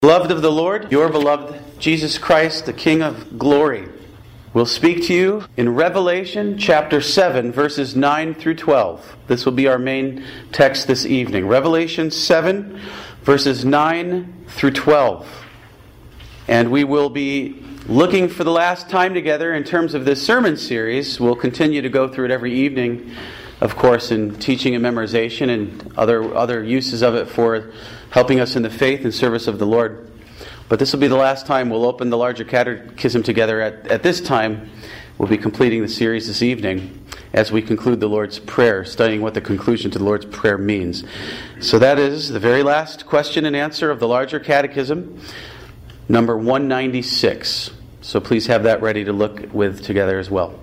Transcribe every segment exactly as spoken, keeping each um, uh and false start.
Beloved of the Lord, your beloved Jesus Christ, the King of glory, will speak to you in Revelation chapter seven, verses nine through twelve. This will be our main text this evening. Revelation seven, verses nine through twelve. And we will be looking for the last time together in terms of this sermon series. We'll continue to go through it every evening, of course, in teaching and memorization and other, other uses of it for helping us in the faith and service of the Lord. But this will be the last time we'll open the larger catechism together. At, at this time, we'll be completing the series this evening as we conclude the Lord's Prayer, studying what the conclusion to the Lord's Prayer means. So that is the very last question and answer of the larger catechism, number one ninety-six. So please have that ready to look with together as well.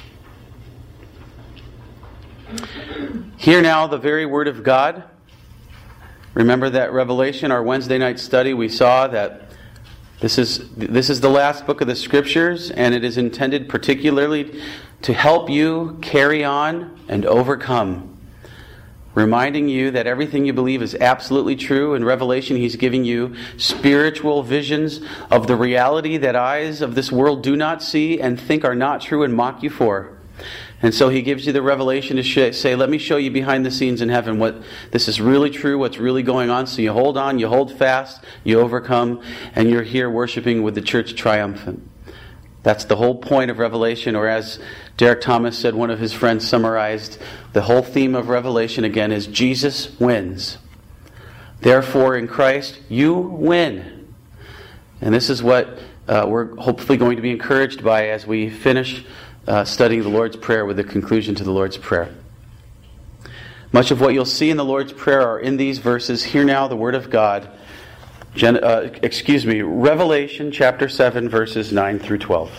Hear now the very word of God. Remember that Revelation, our Wednesday night study, we saw that this is this is the last book of the Scriptures, and it is intended particularly to help you carry on and overcome. Reminding you that everything you believe is absolutely true. In Revelation, He's giving you spiritual visions of the reality that eyes of this world do not see and think are not true and mock you for. And so He gives you the revelation to sh- say, let me show you behind the scenes in heaven what this is really true, what's really going on. So you hold on, you hold fast, you overcome, and you're here worshiping with the church triumphant. That's the whole point of Revelation, or as Derek Thomas said, one of his friends summarized, the whole theme of Revelation again is Jesus wins. Therefore, in Christ, you win. And this is what uh, we're hopefully going to be encouraged by as we finish Uh, studying the Lord's Prayer with the conclusion to the Lord's Prayer. Much of what you'll see in the Lord's Prayer are in these verses. Hear now the Word of God. Gen- uh, excuse me, Revelation chapter seven, verses nine through twelve.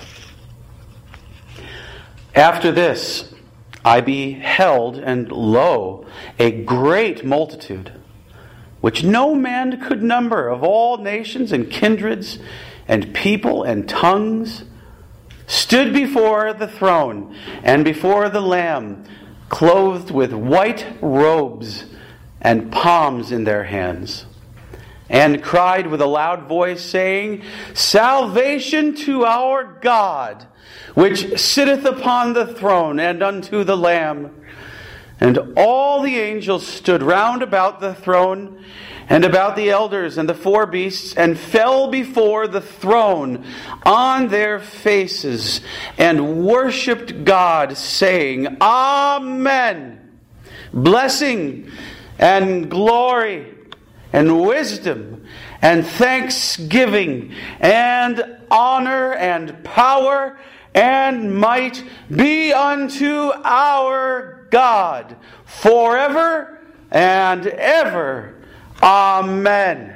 After this, I beheld, and lo, a great multitude, which no man could number, of all nations and kindreds and people and tongues, stood before the throne and before the Lamb, clothed with white robes and palms in their hands, and cried with a loud voice, saying, Salvation to our God, which sitteth upon the throne, and unto the Lamb. And all the angels stood round about the throne, and about the elders and the four beasts, and fell before the throne on their faces, and worshipped God, saying, Amen. Blessing and glory and wisdom and thanksgiving and honor and power and might be unto our God forever and ever. Amen.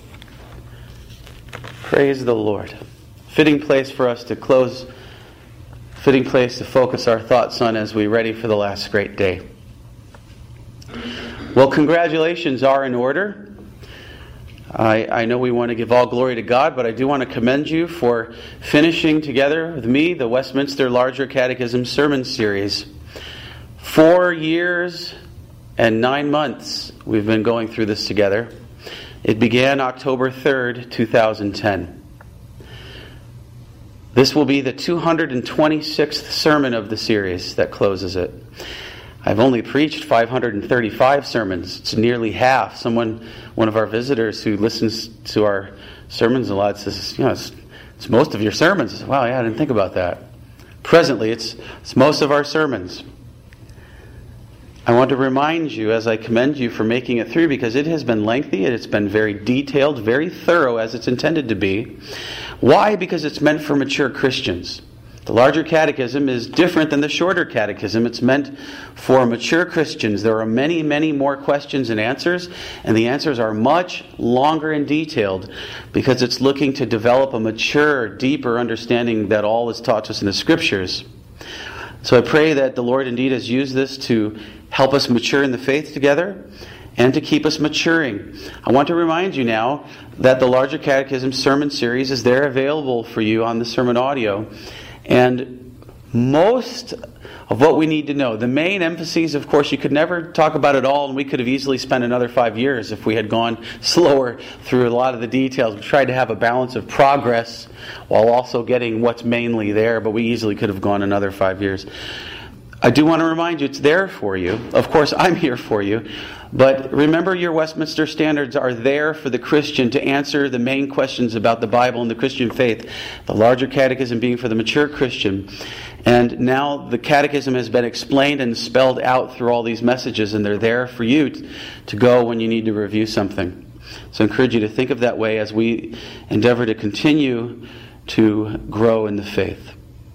Praise the Lord. Fitting place for us to close, fitting place to focus our thoughts on as we ready for the last great day. Well, congratulations are in order. I, I know we want to give all glory to God, but I do want to commend you for finishing together with me the Westminster Larger Catechism Sermon Series. Four years and nine months we've been going through this together. It began October third, two thousand ten. This will be the two hundred twenty-sixth sermon of the series that closes it. I've only preached five hundred thirty-five sermons. It's nearly half. Someone, one of our visitors who listens to our sermons a lot says, you know, it's, it's most of your sermons. I said, wow, yeah, I didn't think about that. Presently, it's, it's most of our sermons. I want to remind you as I commend you for making it through, because it has been lengthy, it's been very detailed, very thorough as it's intended to be. Why? Because it's meant for mature Christians. The larger catechism is different than the shorter catechism. It's meant for mature Christians. There are many, many more questions and answers, and the answers are much longer and detailed because it's looking to develop a mature, deeper understanding that all is taught to us in the Scriptures. So I pray that the Lord indeed has used this to help us mature in the faith together and to keep us maturing. I want to remind you now that the Larger Catechism Sermon Series is there available for you on the sermon audio. And most of what we need to know. The main emphases, of course, you could never talk about it all, and we could have easily spent another five years if we had gone slower through a lot of the details. We tried to have a balance of progress while also getting what's mainly there, but we easily could have gone another five years. I do want to remind you, it's there for you. Of course, I'm here for you. But remember, your Westminster Standards are there for the Christian to answer the main questions about the Bible and the Christian faith. The larger catechism being for the mature Christian. And now the catechism has been explained and spelled out through all these messages, and they're there for you to, to go when you need to review something. So I encourage you to think of that way as we endeavor to continue to grow in the faith.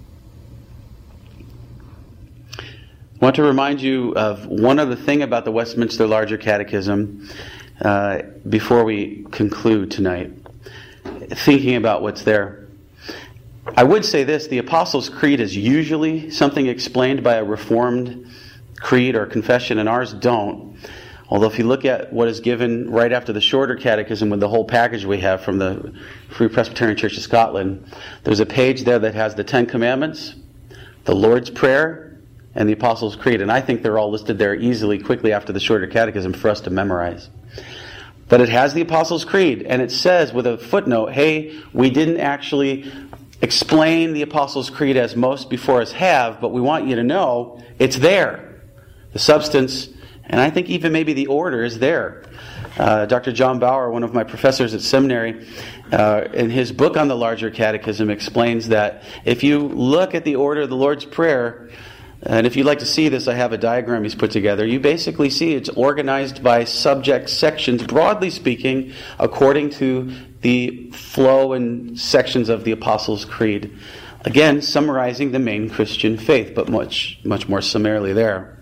I want to remind you of one other thing about the Westminster Larger Catechism uh, before we conclude tonight, thinking about what's there. I would say this, the Apostles' Creed is usually something explained by a Reformed creed or confession, and ours don't. Although if you look at what is given right after the shorter catechism with the whole package we have from the Free Presbyterian Church of Scotland, there's a page there that has the Ten Commandments, the Lord's Prayer, and the Apostles' Creed. And I think they're all listed there easily, quickly after the shorter catechism for us to memorize. But it has the Apostles' Creed, and it says with a footnote, hey, we didn't actually explain the Apostles' Creed as most before us have, but we want you to know it's there. The substance, and I think even maybe the order is there. Uh, Doctor John Bauer, one of my professors at seminary, uh, in his book on the Larger Catechism explains that if you look at the order of the Lord's Prayer, and if you'd like to see this, I have a diagram he's put together. You basically see it's organized by subject sections, broadly speaking, according to the flow and sections of the Apostles' Creed. Again, summarizing the main Christian faith, but much, much more summarily there.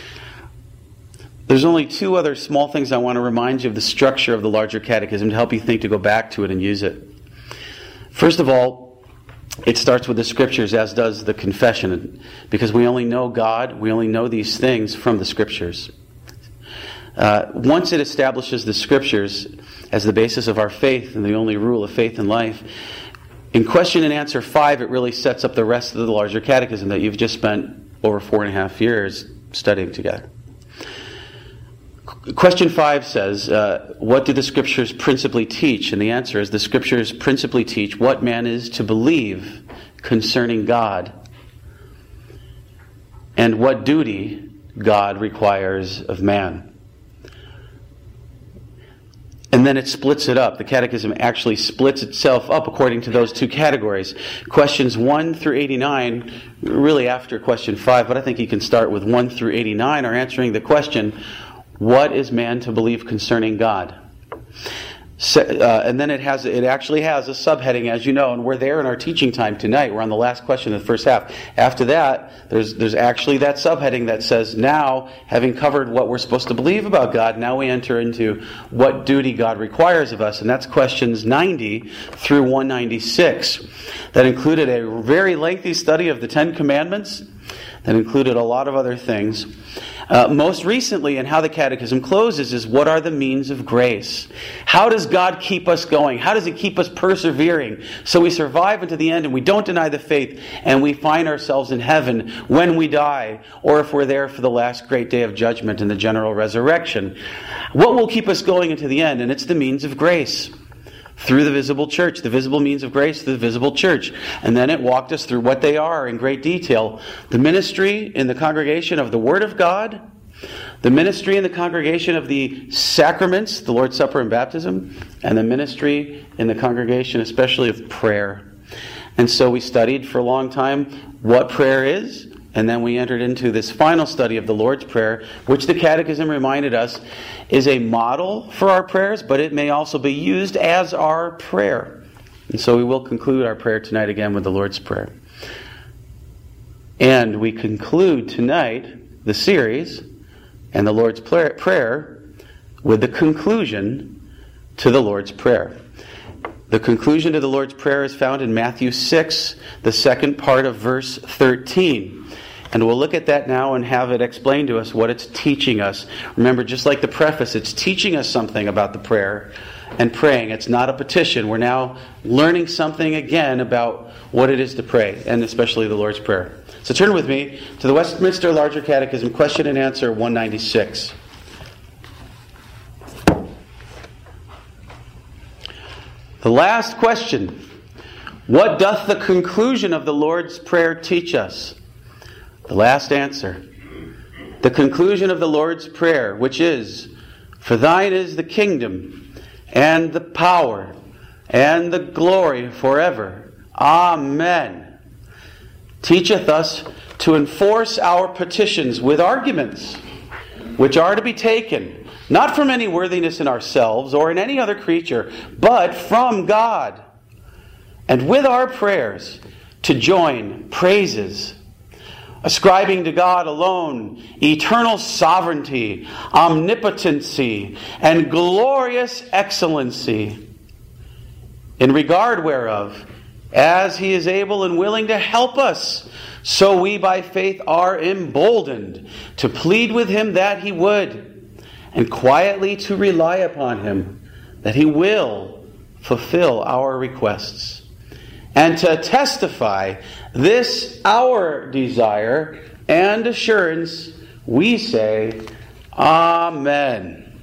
There's only two other small things I want to remind you of the structure of the Larger Catechism to help you think to go back to it and use it. First of all, it starts with the Scriptures, as does the confession, because we only know God, we only know these things from the Scriptures. Uh, once it establishes the Scriptures as the basis of our faith and the only rule of faith and life, in question and answer five, it really sets up the rest of the Larger Catechism that you've just spent over four and a half years studying together. Question five says, uh, what do the Scriptures principally teach? And the answer is the Scriptures principally teach what man is to believe concerning God and what duty God requires of man. And then it splits it up. The Catechism actually splits itself up according to those two categories. Questions one through eighty-nine, really after question five, but I think you can start with one through eighty-nine, are answering the question, what is man to believe concerning God? So, uh, and then it has it actually has a subheading, as you know, and we're there in our teaching time tonight. We're on the last question of the first half. After that, there's there's actually that subheading that says, now, having covered what we're supposed to believe about God, now we enter into what duty God requires of us, and that's questions ninety through one ninety-six. That included a very lengthy study of the Ten Commandments, that included a lot of other things. Uh, most recently, and how the Catechism closes, is what are the means of grace? How does God keep us going? How does He keep us persevering so we survive unto the end and we don't deny the faith and we find ourselves in heaven when we die, or if we're there for the last great day of judgment and the general resurrection? What will keep us going into the end? And it's the means of grace. Through the visible church, the visible means of grace, the visible church. And then it walked us through what they are in great detail. The ministry in the congregation of the Word of God, the ministry in the congregation of the sacraments, the Lord's Supper and baptism, and the ministry in the congregation especially of prayer. And so we studied for a long time what prayer is, and then we entered into this final study of the Lord's Prayer, which the Catechism reminded us is a model for our prayers, but it may also be used as our prayer. And so we will conclude our prayer tonight again with the Lord's Prayer. And we conclude tonight the series and the Lord's Prayer with the conclusion to the Lord's Prayer. The conclusion to the Lord's Prayer is found in Matthew six, the second part of verse thirteen. And we'll look at that now and have it explain to us what it's teaching us. Remember, just like the preface, it's teaching us something about the prayer and praying. It's not a petition. We're now learning something again about what it is to pray, and especially the Lord's Prayer. So turn with me to the Westminster Larger Catechism, question and answer one ninety-six. The last question. What doth the conclusion of the Lord's Prayer teach us? The last answer. The conclusion of the Lord's Prayer, which is, For thine is the kingdom, and the power, and the glory forever. Amen. Teacheth us to enforce our petitions with arguments, which are to be taken, not from any worthiness in ourselves or in any other creature, but from God. And with our prayers to join praises, ascribing to God alone eternal sovereignty, omnipotency, and glorious excellency, in regard whereof, as He is able and willing to help us, so we by faith are emboldened to plead with Him that He would, and quietly to rely upon Him that He will fulfill our requests. And to testify this our desire and assurance, we say, Amen.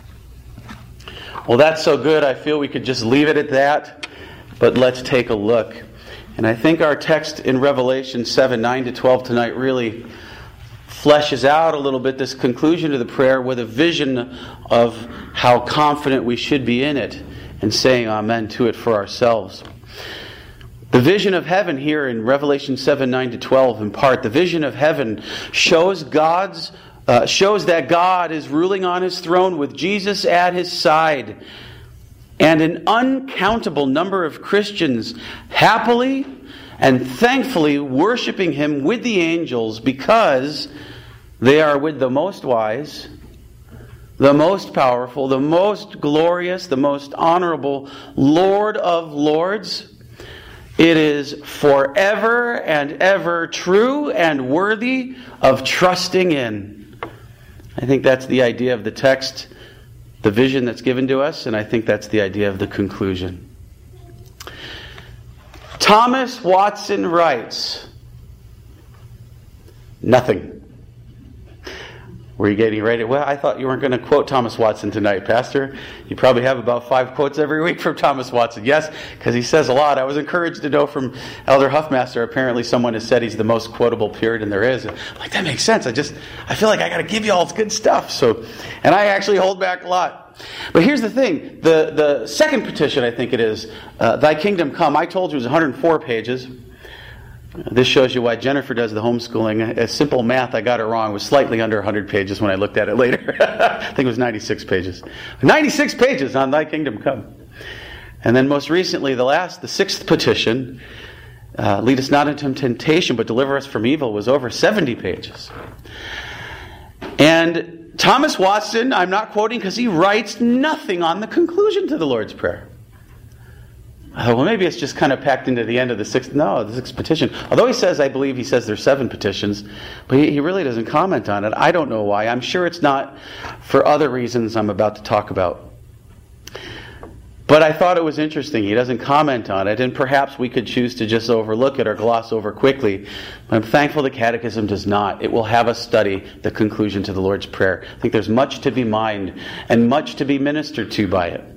Well, that's so good, I feel we could just leave it at that. But let's take a look. And I think our text in Revelation seven, nine to twelve tonight really fleshes out a little bit this conclusion to the prayer with a vision of how confident we should be in it and saying amen to it for ourselves. The vision of heaven here in Revelation seven, nine to twelve in part, the vision of heaven shows God's uh, shows that God is ruling on His throne with Jesus at His side, and an uncountable number of Christians happily and thankfully worshiping Him with the angels because they are with the most wise, the most powerful, the most glorious, the most honorable Lord of Lords. It is forever and ever true and worthy of trusting in. I think that's the idea of the text, the vision that's given to us, and I think that's the idea of the conclusion. Thomas Watson writes, nothing. Were you getting ready? Well, I thought you weren't going to quote Thomas Watson tonight, Pastor. You probably have about five quotes every week from Thomas Watson. Yes, because he says a lot. I was encouraged to know from Elder Huffmaster, apparently someone has said he's the most quotable Puritan there is. I'm like, that makes sense. I just, I feel like I got to give you all this good stuff. So, and I actually hold back a lot. But here's the thing. The, the second petition, I think it is, uh, Thy kingdom come. I told you it was one hundred four pages. This shows you why Jennifer does the homeschooling. A simple math, I got it wrong. It was slightly under one hundred pages when I looked at it later. I think it was ninety-six pages. ninety-six pages on Thy kingdom come. And then most recently, the last, the sixth petition, uh, lead us not into temptation, but deliver us from evil, was over seventy pages. And Thomas Watson, I'm not quoting because he writes nothing on the conclusion to the Lord's Prayer. Oh, well, maybe it's just kind of packed into the end of the sixth, no, the sixth petition. Although he says, I believe he says there's seven petitions, but he, he really doesn't comment on it. I don't know why. I'm sure it's not for other reasons I'm about to talk about. But I thought it was interesting. He doesn't comment on it, and perhaps we could choose to just overlook it or gloss over quickly. But I'm thankful the Catechism does not. It will have us study the conclusion to the Lord's Prayer. I think there's much to be mined and much to be ministered to by it.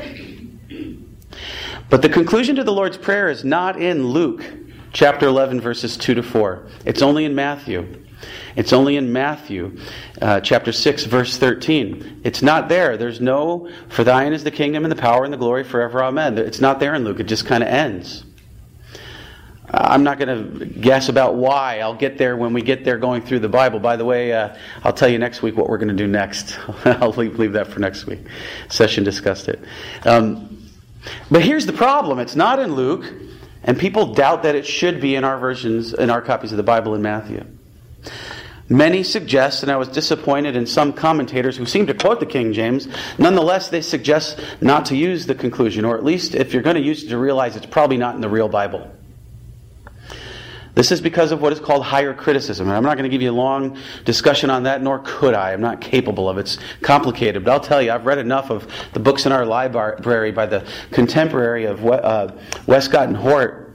But the conclusion to the Lord's Prayer is not in Luke chapter eleven, verses two to four. It's only in Matthew. It's only in Matthew uh, chapter six, verse thirteen. It's not there. There's no, for thine is the kingdom and the power and the glory forever. Amen. It's not there in Luke. It just kind of ends. I'm not going to guess about why. I'll get there when we get there going through the Bible. By the way, uh, I'll tell you next week what we're going to do next. I'll leave, leave that for next week. Session discussed it. Um, But here's the problem. It's not in Luke, and people doubt that it should be in our versions, in our copies of the Bible in Matthew. Many suggest, and I was disappointed in some commentators who seem to quote the King James, nonetheless they suggest not to use the conclusion, or at least if you're going to use it, to realize it's probably not in the real Bible. This is because of what is called higher criticism. And I'm not going to give you a long discussion on that, nor could I. I'm not capable of it. It's complicated. But I'll tell you, I've read enough of the books in our library by the contemporary of uh, Westcott and Hort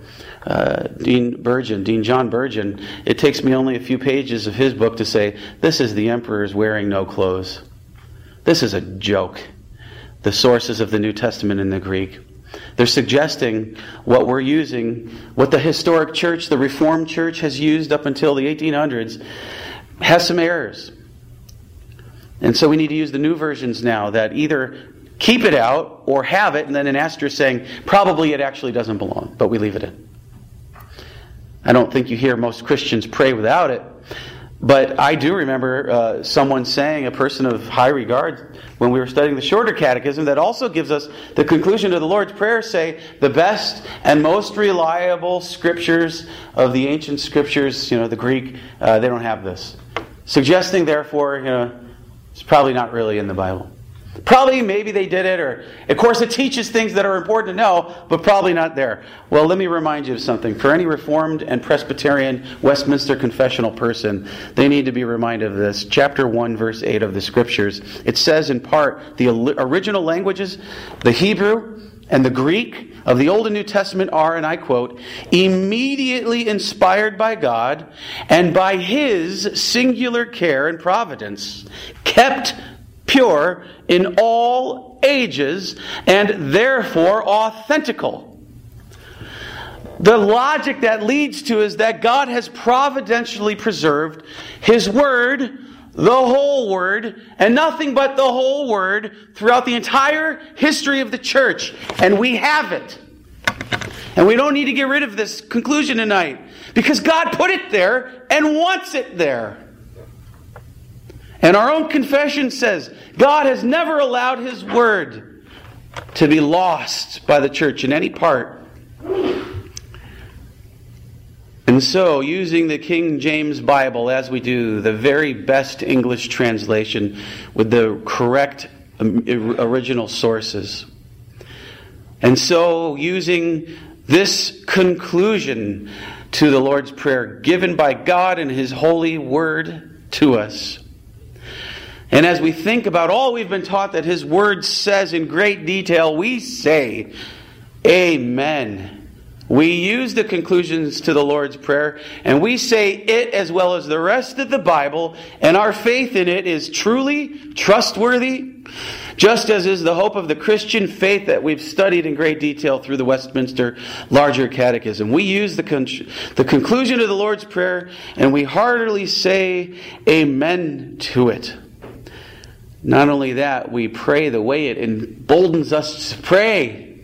uh, Dean Burgeon, Dean John Burgeon, it takes me only a few pages of his book to say, this is the emperor's wearing no clothes. This is a joke. The sources of the New Testament in the Greek. They're suggesting what we're using, what the historic church, the Reformed church has used up until the eighteen hundreds, has some errors. And so we need to use the new versions now that either keep it out or have it, and then an asterisk saying, probably it actually doesn't belong, but we leave it in. I don't think you hear most Christians pray without it, but I do remember uh, someone saying, a person of high regard, when we were studying the shorter catechism, that also gives us the conclusion of the Lord's Prayer, say, the best and most reliable scriptures of the ancient scriptures, you know, the Greek, uh, they don't have this. Suggesting, therefore, you know, it's probably not really in the Bible. Probably, maybe they did it, or of course it teaches things that are important to know, but probably not there. Well, let me remind you of something. For any Reformed and Presbyterian Westminster confessional person, they need to be reminded of this. Chapter one, verse eight of the Scriptures. It says in part, the original languages, the Hebrew and the Greek of the Old and New Testament are, and I quote, immediately inspired by God and by His singular care and providence, kept pure in all ages, and therefore authentical. The logic that leads to is that God has providentially preserved His Word, the whole Word, and nothing but the whole Word throughout the entire history of the church. And we have it. And we don't need to get rid of this conclusion tonight, because God put it there and wants it there. And our own confession says God has never allowed His Word to be lost by the church in any part. And so, using the King James Bible as we do, the very best English translation with the correct original sources. And so, using this conclusion to the Lord's Prayer given by God in His holy Word to us. And as we think about all we've been taught that His Word says in great detail, we say, Amen. We use the conclusions to the Lord's Prayer, and we say it as well as the rest of the Bible, and our faith in it is truly trustworthy, just as is the hope of the Christian faith that we've studied in great detail through the Westminster Larger Catechism. We use the, con- the conclusion of the Lord's Prayer, and we heartily say Amen to it. Not only that, we pray the way it emboldens us to pray.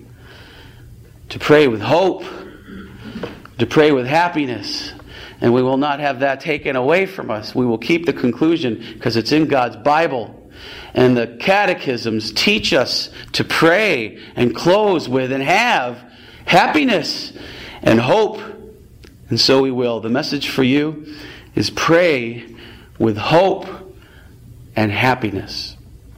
To pray with hope. To pray with happiness. And we will not have that taken away from us. We will keep the conclusion because it's in God's Bible. And the catechisms teach us to pray and close with and have happiness and hope. And so we will. The message for you is pray with hope and happiness.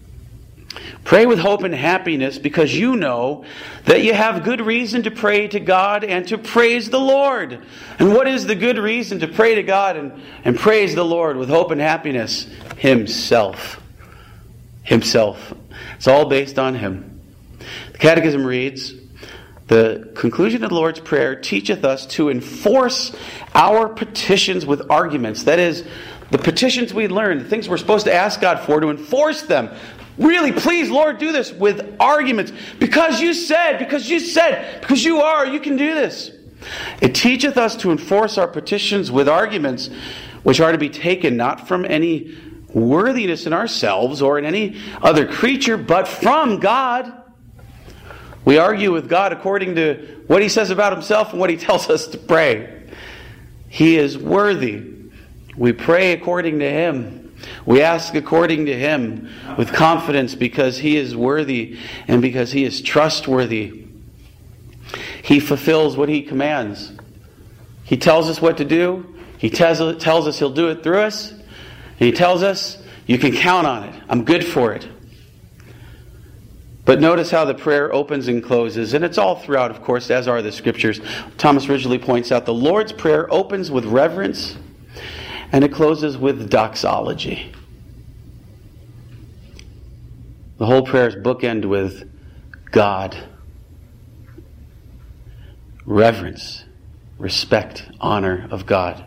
Pray with hope and happiness because you know that you have good reason to pray to God and to praise the Lord. And what is the good reason to pray to God and, and praise the Lord with hope and happiness? Himself. Himself. It's all based on Him. The Catechism reads, the conclusion of the Lord's Prayer teacheth us to enforce our petitions with arguments. That is, the petitions we learn, the things we're supposed to ask God for, to enforce them. Really, please, Lord, do this with arguments. Because you said, because you said, because you are, you can do this. It teacheth us to enforce our petitions with arguments, which are to be taken not from any worthiness in ourselves or in any other creature, but from God. We argue with God according to what He says about Himself and what He tells us to pray. He is worthy. We pray according to Him. We ask according to Him with confidence because He is worthy and because He is trustworthy. He fulfills what He commands. He tells us what to do. He tells, tells us He'll do it through us. And He tells us, you can count on it. I'm good for it. But notice how the prayer opens and closes. And it's all throughout, of course, as are the Scriptures. Thomas Ridgely points out the Lord's Prayer opens with reverence and it closes with doxology. The whole prayer is bookended with God. Reverence. respect, honor of God.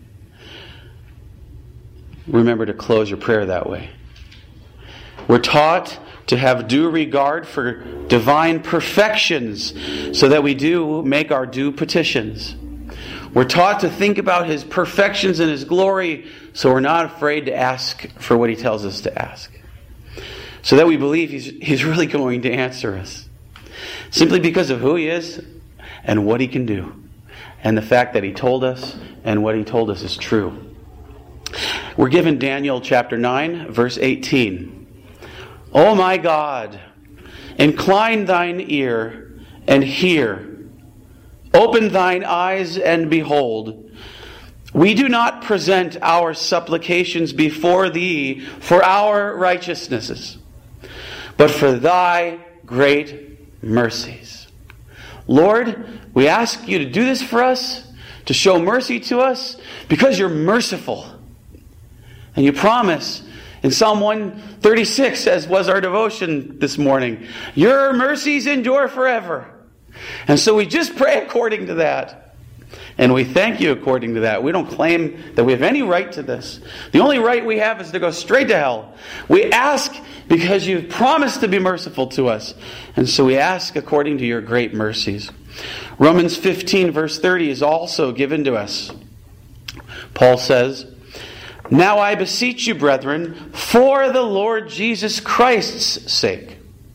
Remember to close your prayer that way. We're taught to have due regard for divine perfections so that we do make our due petitions. We're taught to think about His perfections and His glory so we're not afraid to ask for what He tells us to ask. So that we believe He's, He's really going to answer us. Simply because of who He is and what He can do. And the fact that He told us and what He told us is true. We're given Daniel chapter nine, verse eighteen. O my God, incline thine ear and hear. Open thine eyes and behold. We do not present our supplications before thee for our righteousnesses, but for thy great mercies. Lord, we ask you to do this for us, to show mercy to us, because you're merciful. And you promise in Psalm one thirty-six, as was our devotion this morning, your mercies endure forever. And so we just pray according to that. And we thank you according to that. We don't claim that we have any right to this. The only right we have is to go straight to hell. We ask because you've promised to be merciful to us. And so we ask according to your great mercies. Romans fifteen verse thirty is also given to us. Paul says, now I beseech you, brethren, for the Lord Jesus Christ's sake,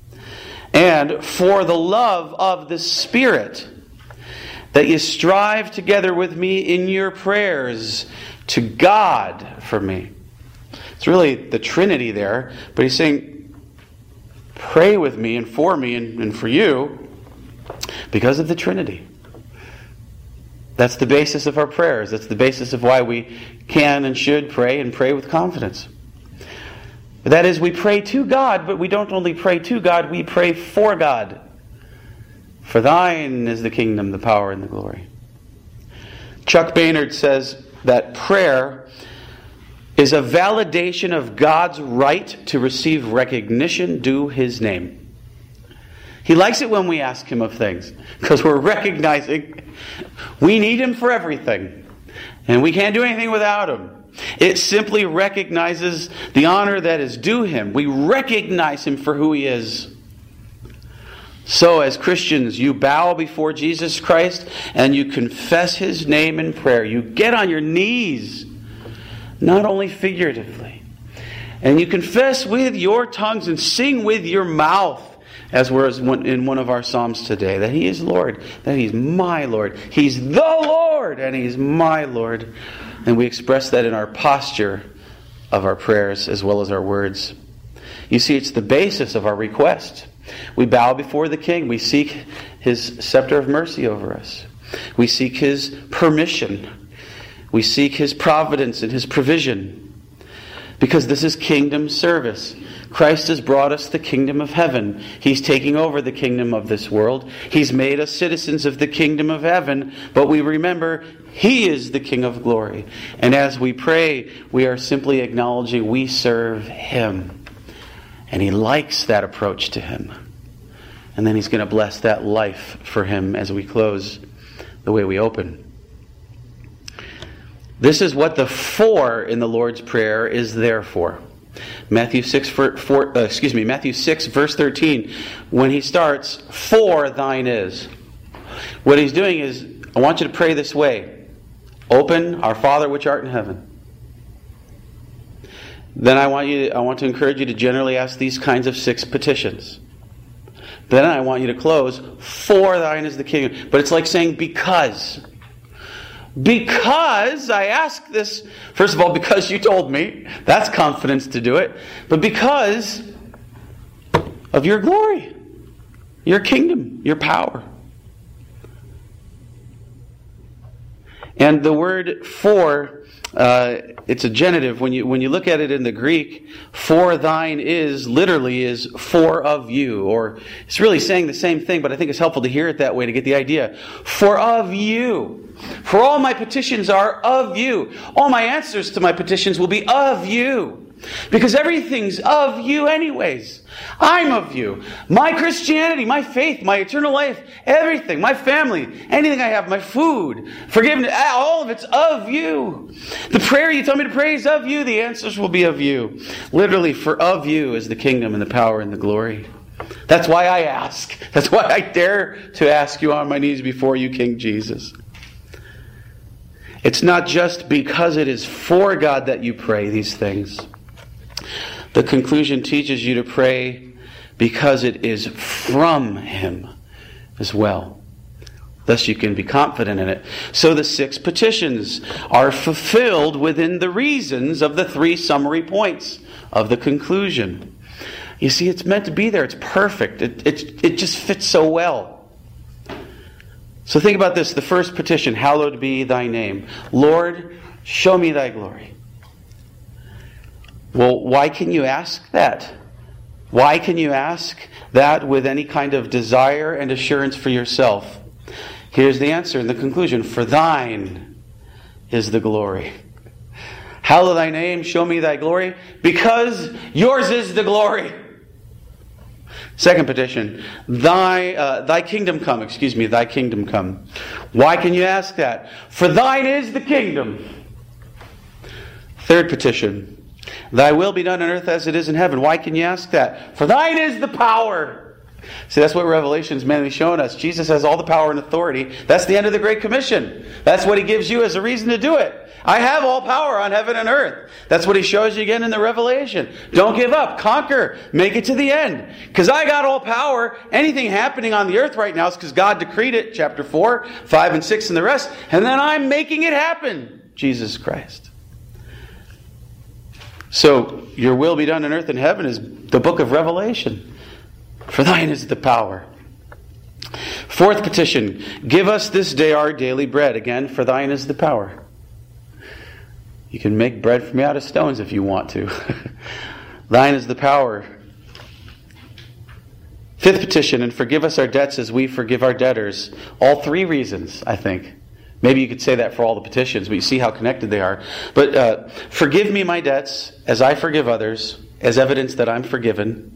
and for the love of the Spirit, that you strive together with me in your prayers to God for me. It's really the Trinity there, but he's saying, pray with me and for me and, and for you because of the Trinity. That's the basis of our prayers. That's the basis of why we can and should pray and pray with confidence. But that is, we pray to God, but we don't only pray to God, we pray for God. For thine is the kingdom, the power, and the glory. Chuck Baynard says that prayer is a validation of God's right to receive recognition due His name. He likes it when we ask Him of things, because we're recognizing we need Him for everything, and we can't do anything without Him. It simply recognizes the honor that is due Him. We recognize Him for who He is. So as Christians, you bow before Jesus Christ and you confess His name in prayer. You get on your knees, not only figuratively. And you confess with your tongues and sing with your mouth, as we're in one of our Psalms today, that He is Lord, that He's my Lord. He's the Lord, and He's my Lord. And we express that in our posture of our prayers as well as our words. You see, it's the basis of our request. We bow before the King. We seek His scepter of mercy over us. We seek His permission. We seek His providence and His provision. Because this is kingdom service. Christ has brought us the kingdom of heaven. He's taking over the kingdom of this world. He's made us citizens of the kingdom of heaven. But we remember He is the King of glory. And as we pray, we are simply acknowledging we serve Him. And He likes that approach to Him. And then He's going to bless that life for Him as we close the way we open. This is what the for in the Lord's Prayer is there for. Matthew six, four, four, uh, excuse me, Matthew six, verse thirteen, when he starts, for thine is. What he's doing is, I want you to pray this way. Open, our Father which art in heaven. Then I want you, I want to encourage you to generally ask these kinds of six petitions. Then I want you to close, for thine is the kingdom. But it's like saying because. Because I ask this, first of all, because you told me. That's confidence to do it. But because of your glory, your kingdom, your power. And the word for, uh, it's a genitive. When you when you look at it in the Greek, for thine is literally is for of you. Or it's really saying the same thing, but I think it's helpful to hear it that way to get the idea. For of you. For all my petitions are of you. All my answers to my petitions will be of you. Because everything's of you anyways. I'm of you. My Christianity, my faith, my eternal life, everything, my family, anything I have, my food, forgiveness, all of it's of you. The prayer you tell me to pray is of you. The answers will be of you. Literally, for of you is the kingdom and the power and the glory. That's why I ask. That's why I dare to ask you on my knees before you, King Jesus. It's not just because it is for God that you pray these things. The conclusion teaches you to pray because it is from Him as well. Thus you can be confident in it. So the six petitions are fulfilled within the reasons of the three summary points of the conclusion. You see, it's meant to be there. It's perfect. It, it, it just fits so well. So think about this. The first petition, hallowed be thy name. Lord, show me thy glory. Well, why can you ask that? Why can you ask that with any kind of desire and assurance for yourself? Here's the answer in the conclusion. For thine is the glory. Hallow thy name, show me thy glory, because yours is the glory. Second petition, thy uh, thy kingdom come, excuse me, thy kingdom come. Why can you ask that? For thine is the kingdom. Third petition, thy will be done on earth as it is in heaven. Why can you ask that? For thine is the power. See, that's what Revelation's mainly showing us. Jesus has all the power and authority. That's the end of the Great Commission. That's what He gives you as a reason to do it. I have all power on heaven and earth. That's what He shows you again in the Revelation. Don't give up. Conquer. Make it to the end. Because I got all power. Anything happening on the earth right now is because God decreed it. Chapter four, five, and six, and the rest. And then I'm making it happen. Jesus Christ. So, your will be done on earth and heaven is the book of Revelation. For thine is the power. Fourth petition, give us this day our daily bread. Again, for thine is the power. You can make bread for me out of stones if you want to. Thine is the power. Fifth petition, and forgive us our debts as we forgive our debtors. All three reasons, I think. Maybe you could say that for all the petitions, but you see how connected they are. But uh, forgive me my debts as I forgive others, as evidence that I'm forgiven.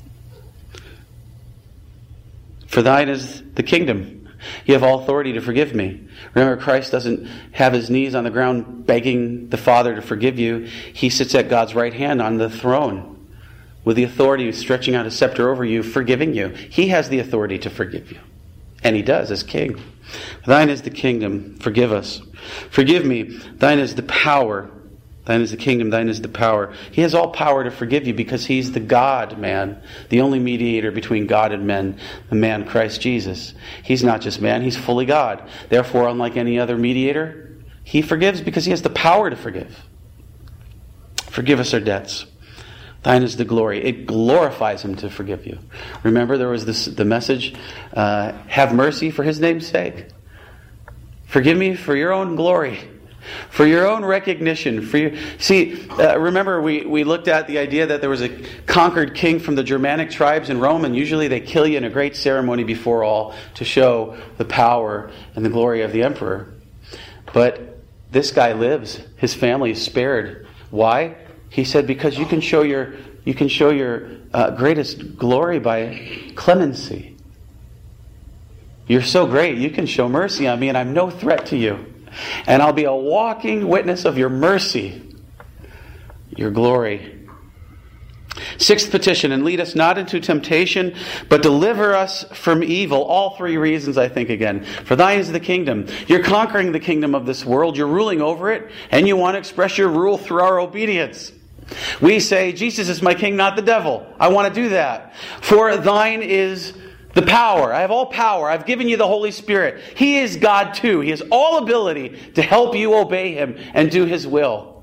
For thine is the kingdom. You have all authority to forgive me. Remember, Christ doesn't have His knees on the ground begging the Father to forgive you. He sits at God's right hand on the throne with the authority stretching out His scepter over you, forgiving you. He has the authority to forgive you. And He does as King. Thine is the kingdom. Forgive us. Forgive me. Thine is the power. Thine is the kingdom. Thine is the power. He has all power to forgive you because He's the God-man, the only mediator between God and men, the man Christ Jesus. He's not just man, He's fully God. Therefore, unlike any other mediator, He forgives because He has the power to forgive. Forgive us our debts. Thine is the glory. It glorifies Him to forgive you. Remember, there was this the message, uh, have mercy for His name's sake. Forgive me for your own glory. For your own recognition. For your, see, uh, remember we, we looked at the idea that there was a conquered king from the Germanic tribes in Rome, and usually they kill you in a great ceremony before all to show the power and the glory of the emperor. But this guy lives. His family is spared. Why? He said, because you can show your you can show your uh, greatest glory by clemency. You're so great, you can show mercy on me, and I'm no threat to you. And I'll be a walking witness of your mercy, your glory. Sixth petition, and lead us not into temptation, but deliver us from evil. All three reasons, I think, again. For thine is the kingdom. You're conquering the kingdom of this world. You're ruling over it, and you want to express your rule through our obedience. We say, Jesus is my king, not the devil. I want to do that. For thine is the power. I have all power. I've given you the Holy Spirit. He is God too. He has all ability to help you obey Him and do His will.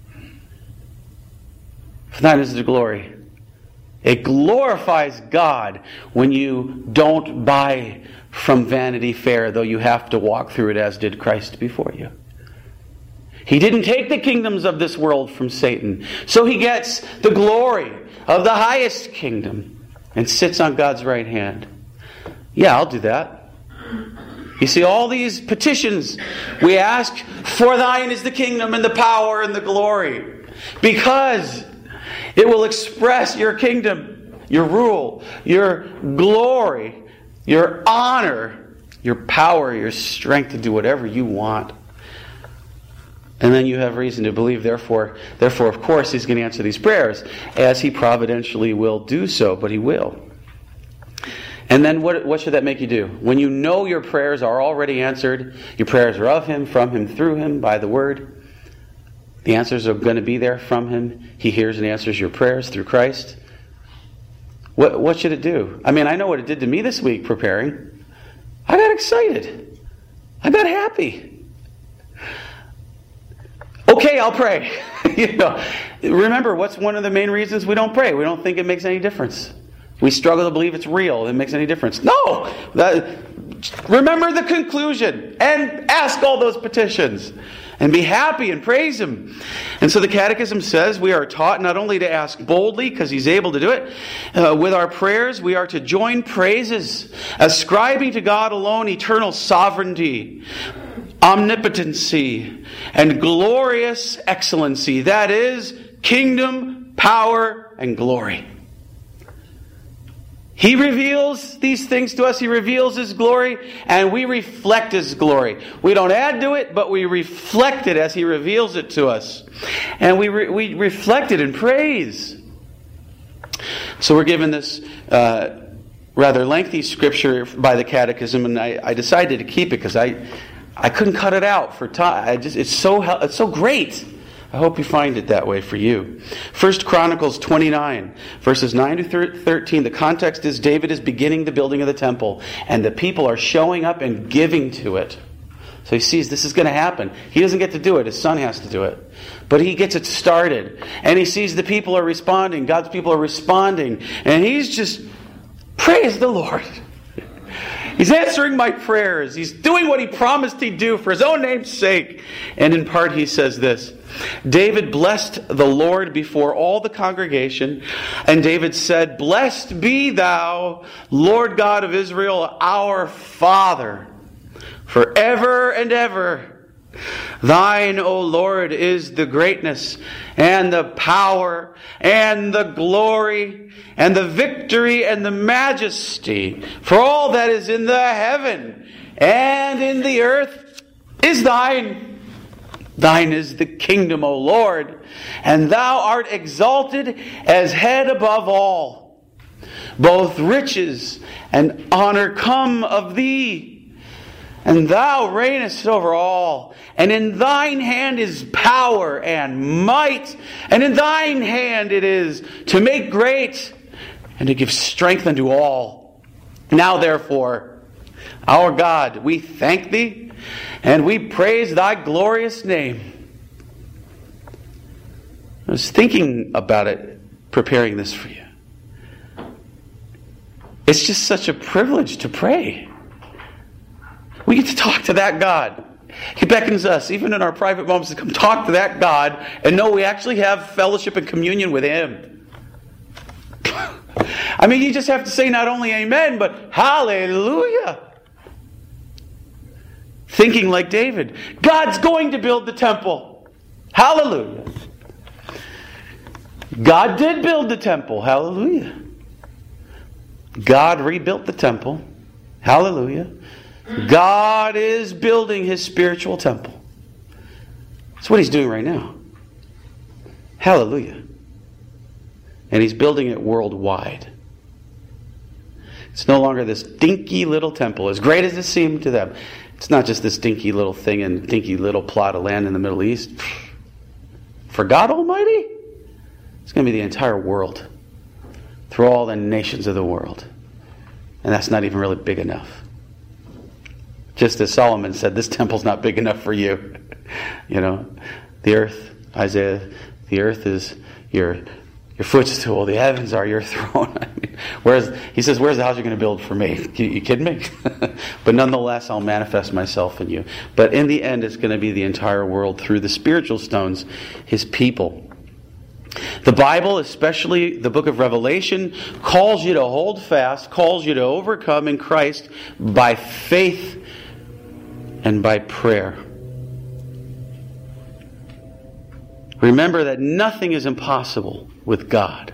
For thine is the glory. It glorifies God when you don't buy from Vanity Fair, though you have to walk through it as did Christ before you. He didn't take the kingdoms of this world from Satan. So He gets the glory of the highest kingdom and sits on God's right hand. Yeah, I'll do that. You see, all these petitions we ask, for thine is the kingdom and the power and the glory. Because It will express your kingdom, your rule, your glory, your honor, your power, your strength to do whatever you want. And then you have reason to believe, therefore, therefore, of course, He's going to answer these prayers, as He providentially will do so, but He will. And then what, what should that make you do? When you know your prayers are already answered, your prayers are of Him, from Him, through Him, by the Word. The answers are going to be there from Him. He hears and answers your prayers through Christ. What, what should it do? I mean, I know what it did to me this week preparing. I got excited. I got happy. Okay, I'll pray. you know, remember, what's one of the main reasons we don't pray? We don't think it makes any difference. We struggle to believe it's real. It makes any difference. No! That, remember the conclusion and ask all those petitions and be happy and praise Him. And so the Catechism says we are taught not only to ask boldly, because He's able to do it, uh, with our prayers we are to join praises, ascribing to God alone eternal sovereignty, omnipotency, and glorious excellency. That is, kingdom, power, and glory. He reveals these things to us. He reveals His glory, and we reflect His glory. We don't add to it, but we reflect it as He reveals it to us. And we re- we reflect it in praise. So we're given this uh, rather lengthy scripture by the Catechism, and I, I decided to keep it because I I couldn't cut it out for time. I just it's so it's so great. I hope you find it that way for you. First Chronicles twenty-nine, verses nine to thirteen. The context is David is beginning the building of the temple, and the people are showing up and giving to it. So he sees this is going to happen. He doesn't get to do it. His son has to do it. But he gets it started. And he sees the people are responding. God's people are responding. And he's just, praise the Lord. He's answering my prayers. He's doing what He promised He'd do for His own name's sake. And in part he says this: David blessed the Lord before all the congregation. And David said, Blessed be Thou, Lord God of Israel, our Father, forever and ever. Thine, O Lord, is the greatness and the power and the glory and the victory and the majesty. For all that is in the heaven and in the earth is Thine. Thine is the kingdom, O Lord, and Thou art exalted as head above all. Both riches and honor come of Thee. And Thou reignest over all. And in Thine hand is power and might. And in Thine hand it is to make great and to give strength unto all. Now therefore, our God, we thank Thee and we praise Thy glorious name. I was thinking about it, preparing this for you. It's just such a privilege to pray. We get to talk to that God. He beckons us, even in our private moments, to come talk to that God and know we actually have fellowship and communion with Him. I mean, you just have to say not only amen, but hallelujah. Thinking like David, God's going to build the temple. Hallelujah. God did build the temple. Hallelujah. God rebuilt the temple. Hallelujah. God is building His spiritual temple. That's what He's doing right now. Hallelujah. And He's building it worldwide. It's no longer this dinky little temple, as great as it seemed to them. It's not just this dinky little thing in dinky little plot of land in the Middle East. For God Almighty, it's going to be the entire world. Through all the nations of the world. And that's not even really big enough. Just as Solomon said, this temple's not big enough for you. You know, the earth, Isaiah, the earth is your your footstool. The heavens are your throne. I mean, whereas he says, where's the house you're going to build for me? You, you kidding me? But nonetheless, I'll manifest myself in you. But in the end, it's going to be the entire world through the spiritual stones, His people. The Bible, especially the book of Revelation, calls you to hold fast, calls you to overcome in Christ by faith and by prayer. Remember that nothing is impossible with God.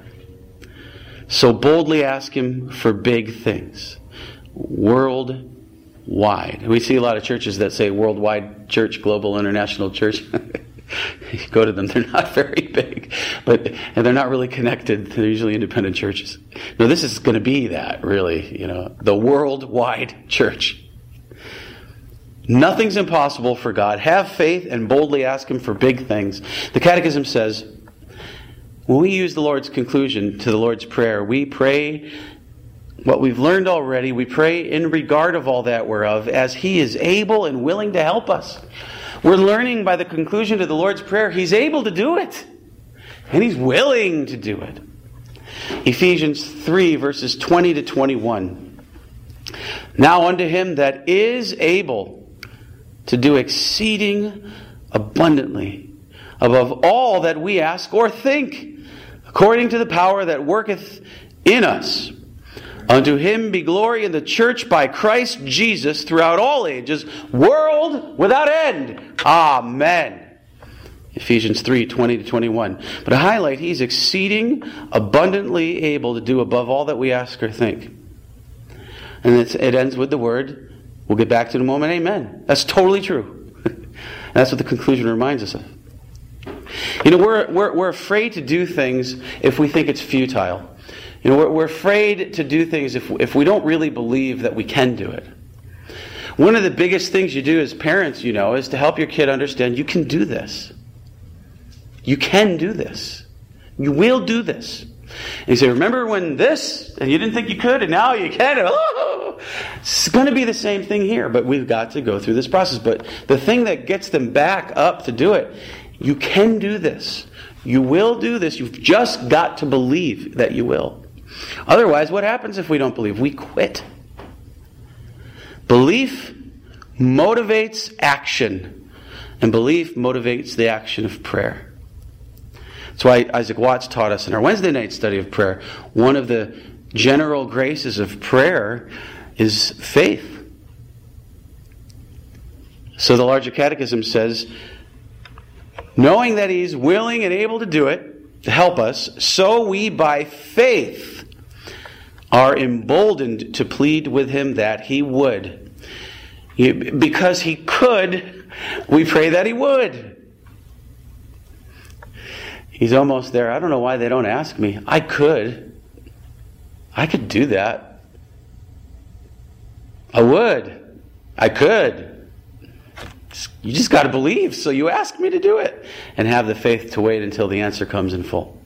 So boldly ask Him for big things. Worldwide. We see a lot of churches that say worldwide church, global, international church. You go to them, they're not very big. But and they're not really connected. They're usually independent churches. No, this is going to be that, really. You know, the worldwide church. Nothing's impossible for God. Have faith and boldly ask Him for big things. The Catechism says, when we use the Lord's conclusion to the Lord's Prayer, we pray what we've learned already. We pray in regard of all that whereof, as He is able and willing to help us. We're learning by the conclusion to the Lord's Prayer, He's able to do it. And He's willing to do it. Ephesians three, verses twenty to twenty-one. Now unto Him that is able to do exceeding abundantly above all that we ask or think, according to the power that worketh in us. Unto Him be glory in the church by Christ Jesus throughout all ages, world without end. Amen. Ephesians three, twenty to twenty-one. But to highlight, He's exceeding abundantly able to do above all that we ask or think. And it's, it ends with the word, we'll get back to it in a moment, amen. That's totally true. And that's what the conclusion reminds us of. You know, we're, we're, we're afraid to do things if we think it's futile. You know, we're, we're afraid to do things if, if we don't really believe that we can do it. One of the biggest things you do as parents, you know, is to help your kid understand you can do this. You can do this. You will do this. And you say, remember when this, and you didn't think you could, and now you can. Oh! It's going to be the same thing here, but we've got to go through this process. But the thing that gets them back up to do it, you can do this. You will do this. You've just got to believe that you will. Otherwise, what happens if we don't believe? We quit. Belief motivates action, and belief motivates the action of prayer. That's why Isaac Watts taught us in our Wednesday night study of prayer, one of the general graces of prayer is faith. So the larger catechism says, knowing that He's willing and able to do it, to help us, so we by faith are emboldened to plead with Him that He would. Because He could, we pray that He would. He's almost there. I don't know why they don't ask me. I could. I could do that. I would. I could. You just got to believe, so you ask me to do it. And have the faith to wait until the answer comes in full.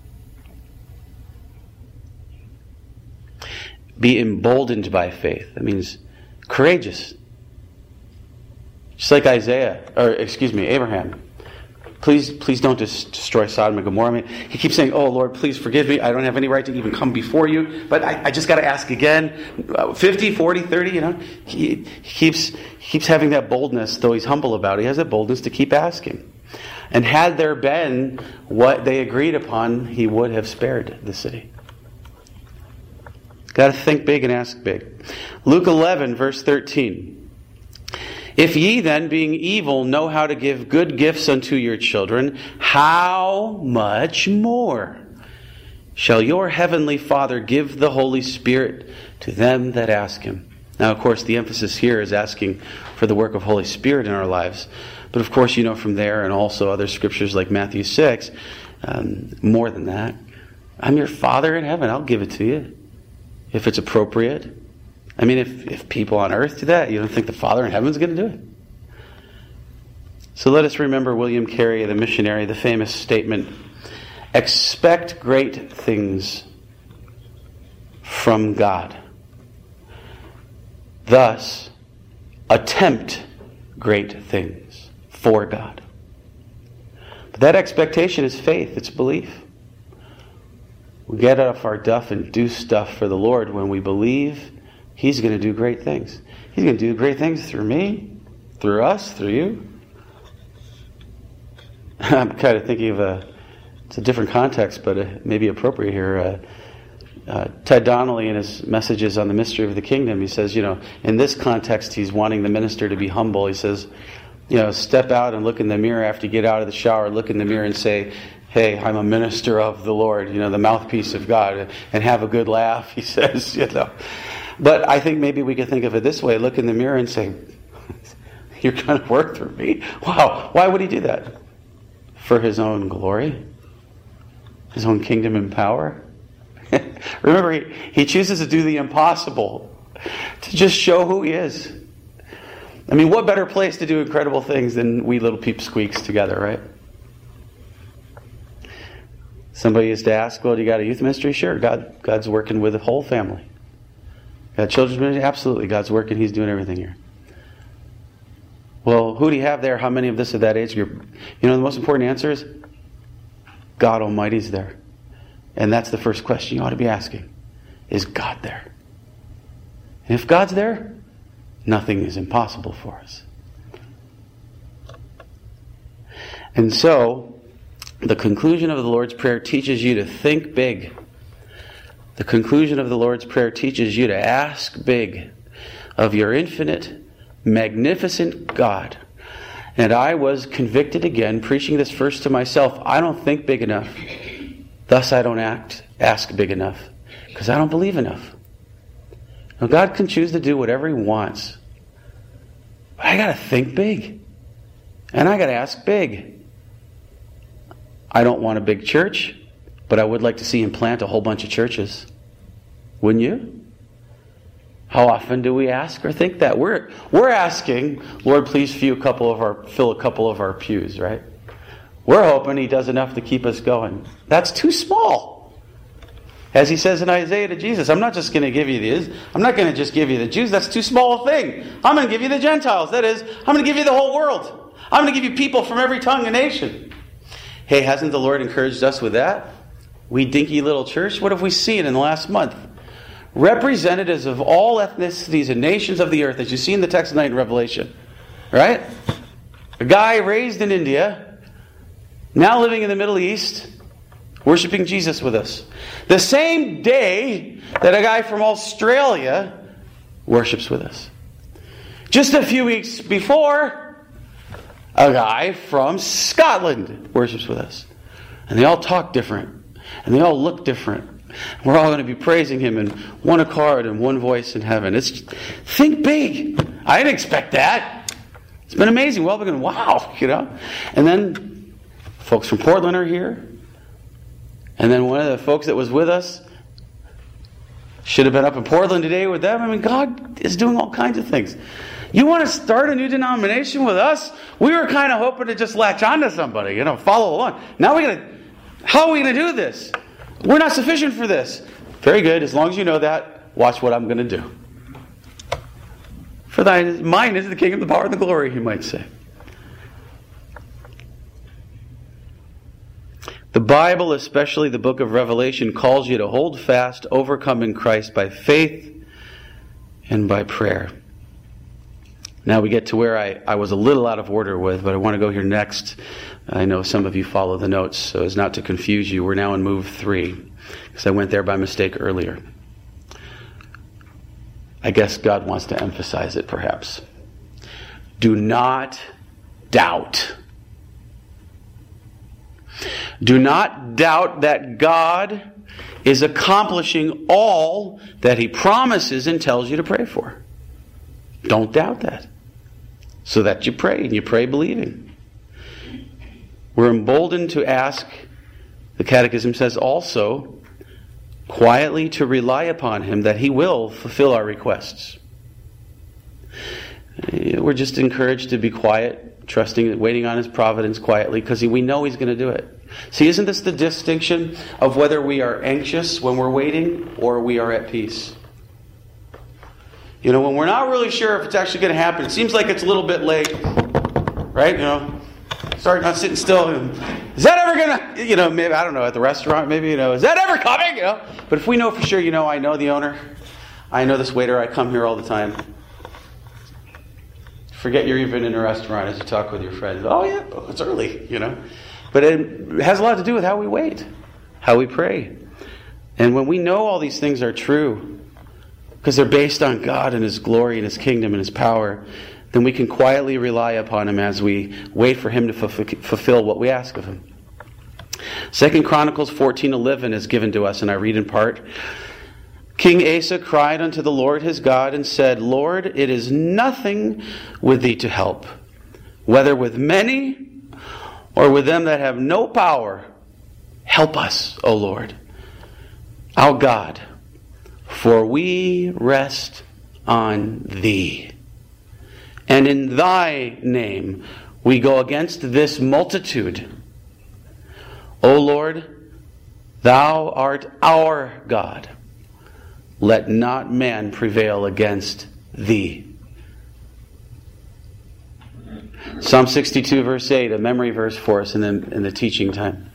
Be emboldened by faith. That means courageous. Just like Isaiah, or excuse me, Abraham. Please, please don't just destroy Sodom and Gomorrah. I mean, he keeps saying, oh, Lord, please forgive me. I don't have any right to even come before you. But I, I just got to ask again. fifty, forty, thirty, you know. He, he, keeps, he keeps having that boldness, though he's humble about it. He has that boldness to keep asking. And had there been what they agreed upon, he would have spared the city. Got to think big and ask big. Luke eleven, verse thirteen. If ye then, being evil, know how to give good gifts unto your children, how much more shall your heavenly Father give the Holy Spirit to them that ask Him? Now, of course, the emphasis here is asking for the work of Holy Spirit in our lives. But of course, you know from there and also other scriptures like Matthew six, um, more than that. I'm your Father in heaven. I'll give it to you if it's appropriate. I mean, if, if people on earth do that, you don't think the Father in heaven is going to do it? So let us remember William Carey, the missionary, the famous statement, expect great things from God. Thus, attempt great things for God. But that expectation is faith, it's belief. We get off our duff and do stuff for the Lord when we believe He's going to do great things. He's going to do great things through me, through us, through you. I'm kind of thinking of a, it's a different context, but it may be appropriate here. Uh, uh, Ted Donnelly, in his messages on the mystery of the kingdom, he says, you know, in this context, he's wanting the minister to be humble. He says, you know, step out and look in the mirror after you get out of the shower, look in the mirror and say, hey, I'm a minister of the Lord, you know, the mouthpiece of God, and have a good laugh, he says, you know. But I think maybe we could think of it this way. Look in the mirror and say, you're going to work through me? Wow. Why would he do that? For his own glory? His own kingdom and power? Remember, he, he chooses to do the impossible, to just show who he is. I mean, what better place to do incredible things than we little peepsqueaks together, right? Somebody used to ask, well, do you got a youth ministry? Sure, God, God's working with the whole family. Got children's ministry? Absolutely, God's working, he's doing everything here. Well, who do you have there? How many of this or that age group? You know, the most important answer is God Almighty's there. And that's the first question you ought to be asking. Is God there? And if God's there, nothing is impossible for us. And so, the conclusion of the Lord's Prayer teaches you to think big. The conclusion of the Lord's Prayer teaches you to ask big of your infinite, magnificent God. And I was convicted again, preaching this first to myself. I don't think big enough. Thus I don't act, ask big enough. Because I don't believe enough. Now God can choose to do whatever he wants. But I got to think big. And I got to ask big. I don't want a big church, but I would like to see him plant a whole bunch of churches. Wouldn't you? How often do we ask or think that? We're we're asking, Lord, please fill a couple of our fill a couple of our pews, right? We're hoping he does enough to keep us going. That's too small. As he says in Isaiah to Jesus, I'm not just going to give you these. I'm not going to just give you the Jews. That's too small a thing. I'm going to give you the Gentiles. That is, I'm going to give you the whole world. I'm going to give you people from every tongue and nation. Hey, hasn't the Lord encouraged us with that? We dinky little church. What have we seen in the last month? Representatives of all ethnicities and nations of the earth, as you see in the text tonight in Revelation. Right? A guy raised in India, now living in the Middle East, worshiping Jesus with us. The same day that a guy from Australia worships with us. Just a few weeks before, a guy from Scotland worships with us. And they all talk different. And they all look different. We're all going to be praising him in one accord and one voice in heaven. It's think big. I didn't expect that. It's been amazing. Well, we're going, wow, you know. And then folks from Portland are here. And then one of the folks that was with us should have been up in Portland today with them. I mean, God is doing all kinds of things. You want to start a new denomination with us? We were kind of hoping to just latch on to somebody, you know, follow along. Now we're going to, how are we going to do this? We're not sufficient for this. Very good. As long as you know that, watch what I'm going to do. For thine, mine is the kingdom, the power, and the glory, you might say. The Bible, especially the book of Revelation, calls you to hold fast, overcoming Christ by faith and by prayer. Now we get to where I, I was a little out of order with, but I want to go here next. I know some of you follow the notes, so as not to confuse you, we're now in move three, because I went there by mistake earlier. I guess God wants to emphasize it, perhaps. Do not doubt. Do not doubt that God is accomplishing all that he promises and tells you to pray for. Don't doubt that. So that you pray, and you pray believing. We're emboldened to ask, the Catechism says also, quietly to rely upon him that he will fulfill our requests. We're just encouraged to be quiet, trusting, waiting on his providence quietly, because we know he's going to do it. See, isn't this the distinction of whether we are anxious when we're waiting or we are at peace? You know, when we're not really sure if it's actually going to happen, it seems like it's a little bit late, right? You know, start not sitting still. And, is that ever going to, you know, maybe, I don't know, at the restaurant, maybe, you know, is that ever coming? You know, but if we know for sure, you know, I know the owner, I know this waiter, I come here all the time. Forget you're even in a restaurant as you talk with your friends. Oh yeah, oh, it's early, you know. But it has a lot to do with how we wait, how we pray. And when we know all these things are true, because they're based on God and his glory and his kingdom and his power, then we can quietly rely upon Him as we wait for Him to fulfill what we ask of Him. Second Chronicles fourteen eleven is given to us, and I read in part. King Asa cried unto the Lord his God and said, Lord, it is nothing with thee to help, whether with many or with them that have no power. Help us, O Lord, our God, for we rest on thee. And in thy name we go against this multitude. O Lord, thou art our God. Let not man prevail against thee. Psalm sixty-two verse eight, a memory verse for us in the, in the teaching time.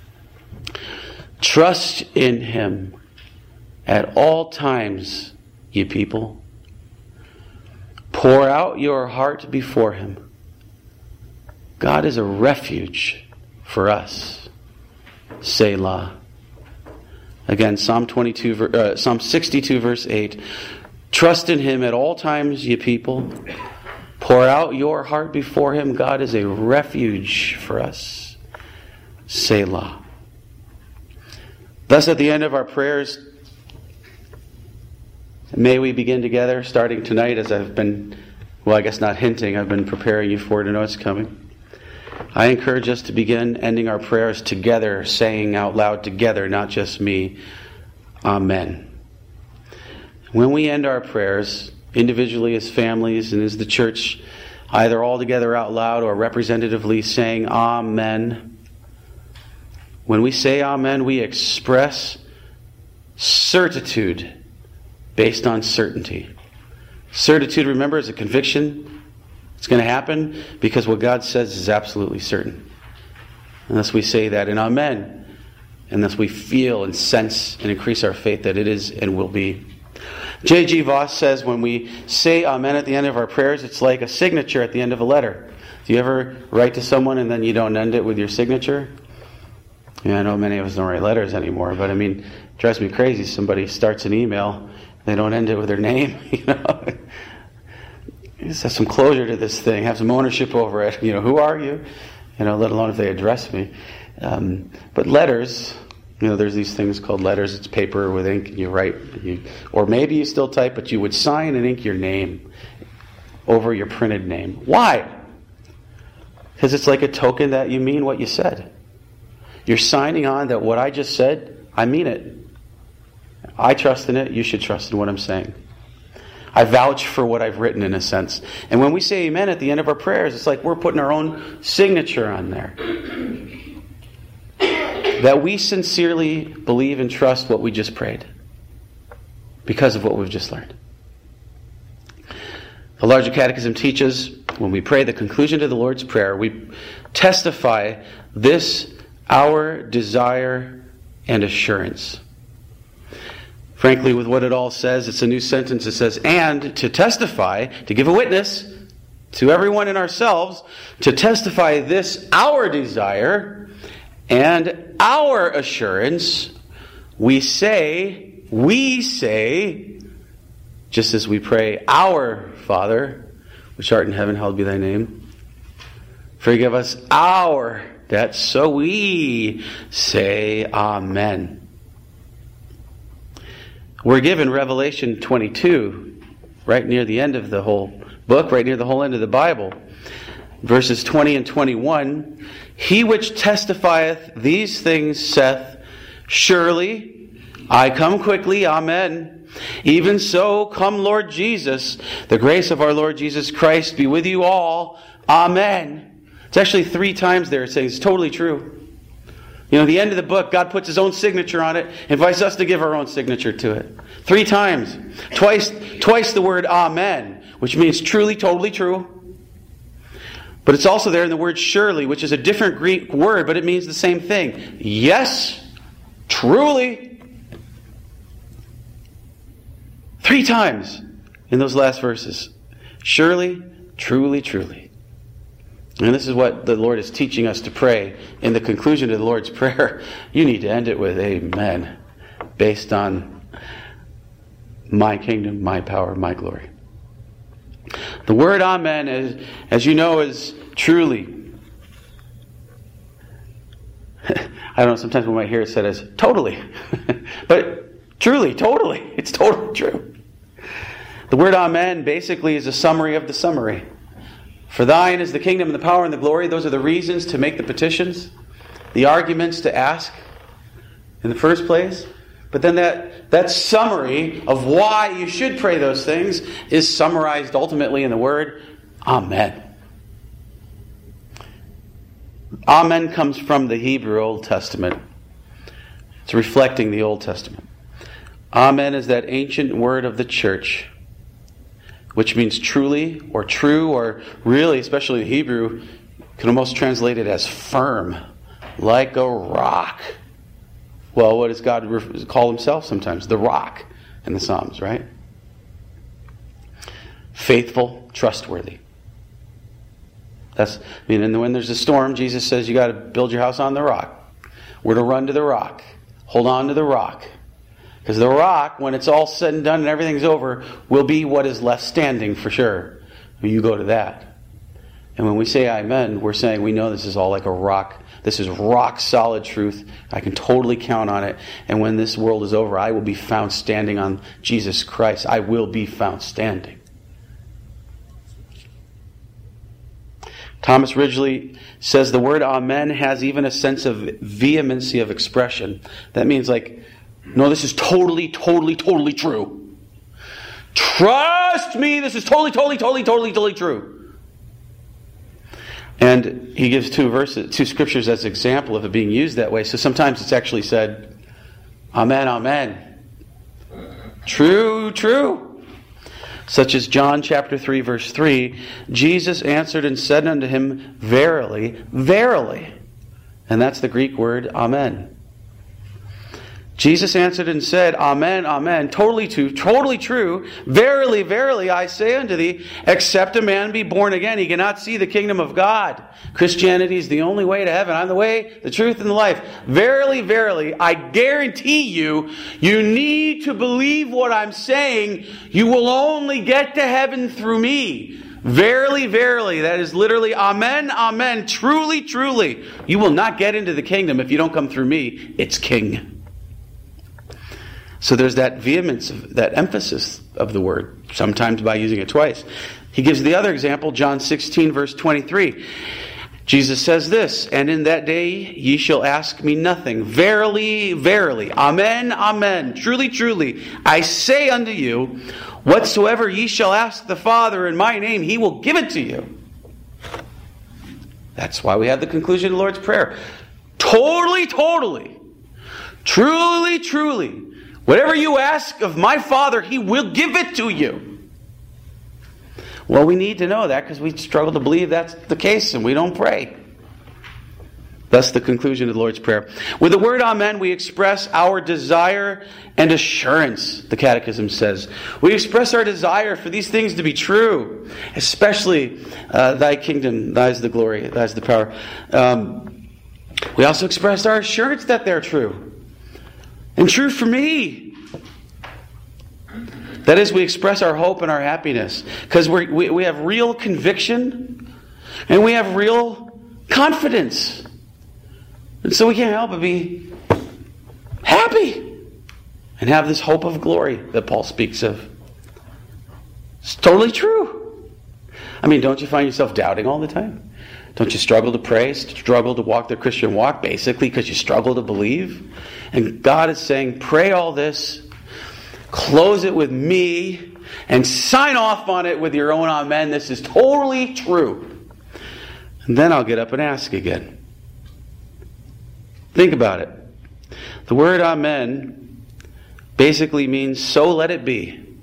Trust in Him at all times, ye people. Pour out your heart before Him. God is a refuge for us. Selah. Again, Psalm twenty-two, uh, Psalm sixty-two, verse eight. Trust in Him at all times, ye people. Pour out your heart before Him. God is a refuge for us. Selah. Thus, at the end of our prayers, may we begin together, starting tonight, as I've been, well, I guess not hinting, I've been preparing you for it. I know it's coming. I encourage us to begin ending our prayers together, saying out loud together, not just me, Amen. When we end our prayers, individually as families and as the church, either all together out loud or representatively saying Amen, when we say Amen, we express certitude based on certainty. Certitude, remember, is a conviction. It's going to happen because what God says is absolutely certain. Unless we say that in Amen, unless we feel and sense and increase our faith that it is and will be. J G Voss says when we say Amen at the end of our prayers, it's like a signature at the end of a letter. Do you ever write to someone and then you don't end it with your signature? Yeah, I know many of us don't write letters anymore, but I mean, it drives me crazy. Somebody starts an email, they don't end it with their name, you know. Just have some closure to this thing, have some ownership over it. You know, who are you? You know, let alone if they address me. Um, but letters, you know, there's these things called letters. It's paper with ink, and you write, you, or maybe you still type, but you would sign and ink your name over your printed name. Why? Because it's like a token that you mean what you said. You're signing on that what I just said, I mean it. I trust in it. You should trust in what I'm saying. I vouch for what I've written in a sense. And when we say amen at the end of our prayers, it's like we're putting our own signature on there. That we sincerely believe and trust what we just prayed because of what we've just learned. The Larger Catechism teaches when we pray the conclusion to the Lord's Prayer, we testify this our desire and assurance. Frankly, with what it all says, it's a new sentence. It says, and to testify, to give a witness to everyone and ourselves, to testify this our desire and our assurance, we say, we say, just as we pray, our Father, which art in heaven, hallowed be thy name. Forgive us our debts, so we say Amen. We're given Revelation twenty-two, right near the end of the whole book, right near the whole end of the Bible. Verses twenty and twenty-one. He which testifieth these things saith, surely I come quickly, Amen. Even so, come Lord Jesus. The grace of our Lord Jesus Christ be with you all. Amen. It's actually three times there. It's saying it's totally true. You know, the end of the book, God puts His own signature on it, invites us to give our own signature to it. Three times. Twice, twice the word Amen, which means truly, totally true. But it's also there in the word surely, which is a different Greek word, but it means the same thing. Yes, truly. Three times in those last verses. Surely, truly, truly. And this is what the Lord is teaching us to pray in the conclusion of the Lord's Prayer. You need to end it with Amen, based on my kingdom, my power, my glory. The word amen, as, as you know, is truly. I don't know, sometimes we might hear it said as totally. But truly, totally. It's totally true. The word amen basically is a summary of the summary. For thine is the kingdom and the power and the glory. Those are the reasons to make the petitions, the arguments to ask in the first place. But then that, that summary of why you should pray those things is summarized ultimately in the word amen. Amen comes from the Hebrew Old Testament. It's reflecting the Old Testament. Amen is that ancient word of the church, which means truly or true, or really, especially the Hebrew, can almost translate it as firm, like a rock. Well, what does God call himself sometimes? The rock in the Psalms, right? Faithful, trustworthy. That's, I mean, and when there's a storm, Jesus says you got to build your house on the rock. We're to run to the rock. Hold on to the rock. Because the rock, when it's all said and done and everything's over, will be what is left standing for sure. You go to that. And when we say amen, we're saying we know this is all like a rock. This is rock solid truth. I can totally count on it. And when this world is over, I will be found standing on Jesus Christ. I will be found standing. Thomas Ridgely says the word amen has even a sense of vehemency of expression. That means like, no, this is totally, totally, totally true. Trust me, this is totally, totally, totally, totally, totally true. And he gives two verses, two scriptures as an example of it being used that way. So sometimes it's actually said, amen, amen. True, true. Such as John chapter three, verse three, Jesus answered and said unto him, verily, verily. And that's the Greek word, amen. Jesus answered and said, amen, amen, totally true, totally true. Verily, verily, I say unto thee, except a man be born again, he cannot see the kingdom of God. Christianity is the only way to heaven. I'm the way, the truth, and the life. Verily, verily, I guarantee you, you need to believe what I'm saying. You will only get to heaven through me. Verily, verily, that is literally amen, amen, truly, truly. You will not get into the kingdom if you don't come through me. It's king. So there's that vehemence, that emphasis of the word, sometimes by using it twice. He gives the other example, John sixteen, verse twenty-three. Jesus says this, and in that day ye shall ask me nothing. Verily, verily, amen, amen, truly, truly, I say unto you, whatsoever ye shall ask the Father in my name, he will give it to you. That's why we have the conclusion of the Lord's Prayer. Totally, totally, truly, truly, whatever you ask of my Father, he will give it to you. Well, we need to know that because we struggle to believe that's the case and we don't pray. Thus the conclusion of the Lord's Prayer. With the word amen, we express our desire and assurance, the Catechism says. We express our desire for these things to be true, especially uh, thy kingdom, thy is the glory, thy is the power. Um, we also express our assurance that they're true. And true for me. That is, we express our hope and our happiness. Because we we have real conviction and we have real confidence. And so we can't help but be happy and have this hope of glory that Paul speaks of. It's totally true. I mean, don't you find yourself doubting all the time? Don't you struggle to pray, struggle to walk the Christian walk, basically because you struggle to believe? And God is saying, pray all this, close it with me, and sign off on it with your own amen. This is totally true. And then I'll get up and ask again. Think about it. The word amen basically means so let it be,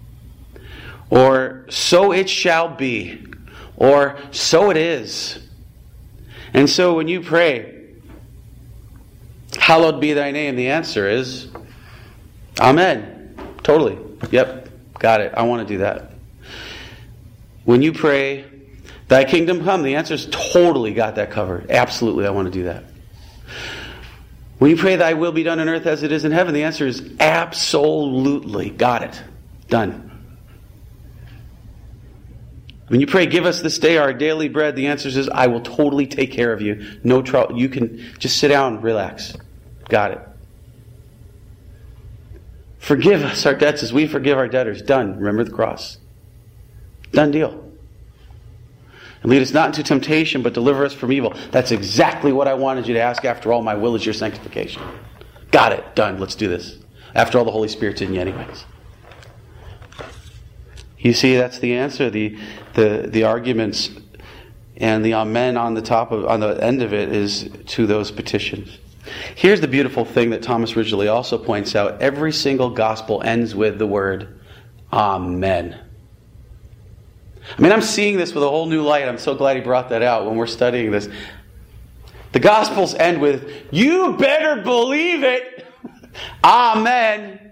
or so it shall be, or so it is. And so when you pray, hallowed be thy name, the answer is amen. Totally. Yep. Got it. I want to do that. When you pray, thy kingdom come, the answer is totally got that covered. Absolutely, I want to do that. When you pray, thy will be done on earth as it is in heaven, the answer is absolutely got it. Done. When you pray, give us this day our daily bread, the answer is, I will totally take care of you. No trouble. You can just sit down, relax. Got it. Forgive us our debts as we forgive our debtors. Done. Remember the cross. Done deal. And lead us not into temptation, but deliver us from evil. That's exactly what I wanted you to ask. After all, my will is your sanctification. Got it. Done. Let's do this. After all, the Holy Spirit's in you anyways. You see, that's the answer. The the the arguments and the amen on the top of on the end of it is to those petitions. Here's the beautiful thing that Thomas Ridgely also points out. Every single gospel ends with the word amen. I mean, I'm seeing this with a whole new light. I'm so glad he brought that out when we're studying this. The Gospels end with, you better believe it. Amen.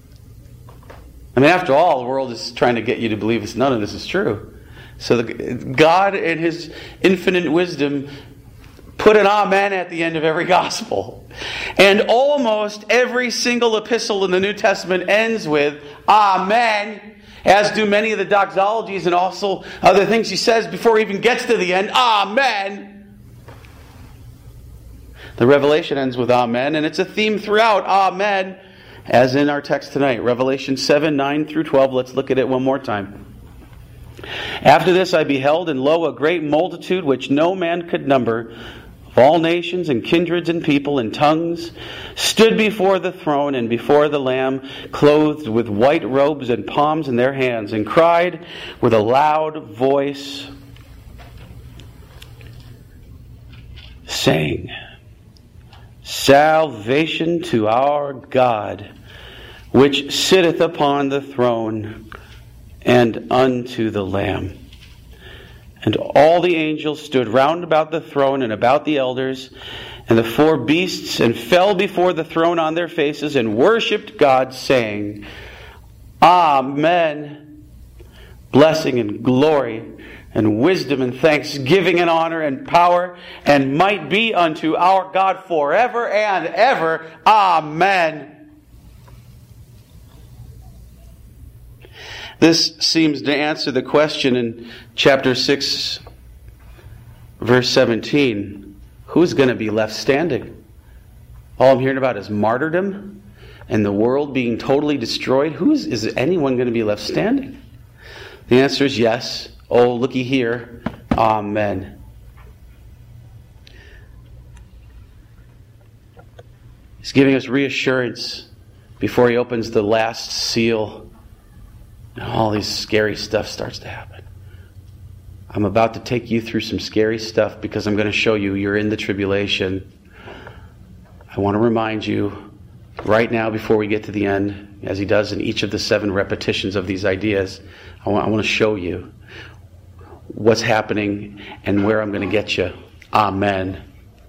I mean, after all, the world is trying to get you to believe this. None of this is true. So the, God, in His infinite wisdom, put an amen at the end of every gospel. And almost every single epistle in the New Testament ends with amen. As do many of the doxologies and also other things he says before he even gets to the end. Amen. The Revelation ends with amen, and it's a theme throughout. Amen. As in our text tonight, Revelation seven, nine through twelve. Let's look at it one more time. After this I beheld, and lo, a great multitude which no man could number, of all nations and kindreds and people and tongues, stood before the throne and before the Lamb, clothed with white robes and palms in their hands, and cried with a loud voice, saying, Salvation to our God, which sitteth upon the throne, and unto the Lamb. And all the angels stood round about the throne and about the elders and the four beasts, and fell before the throne on their faces, and worshipped God, saying, Amen. Blessing and glory and wisdom and thanksgiving and honor and power and might be unto our God forever and ever. Amen. This seems to answer the question in chapter six, verse seventeen. Who's going to be left standing? All I'm hearing about is martyrdom and the world being totally destroyed. Who's is anyone going to be left standing? The answer is yes. Oh, looky here. Amen. He's giving us reassurance before he opens the last seal. And all these scary stuff starts to happen. I'm about to take you through some scary stuff because I'm going to show you you're in the tribulation. I want to remind you right now before we get to the end, as he does in each of the seven repetitions of these ideas, I want, I want to show you what's happening and where I'm going to get you. Amen.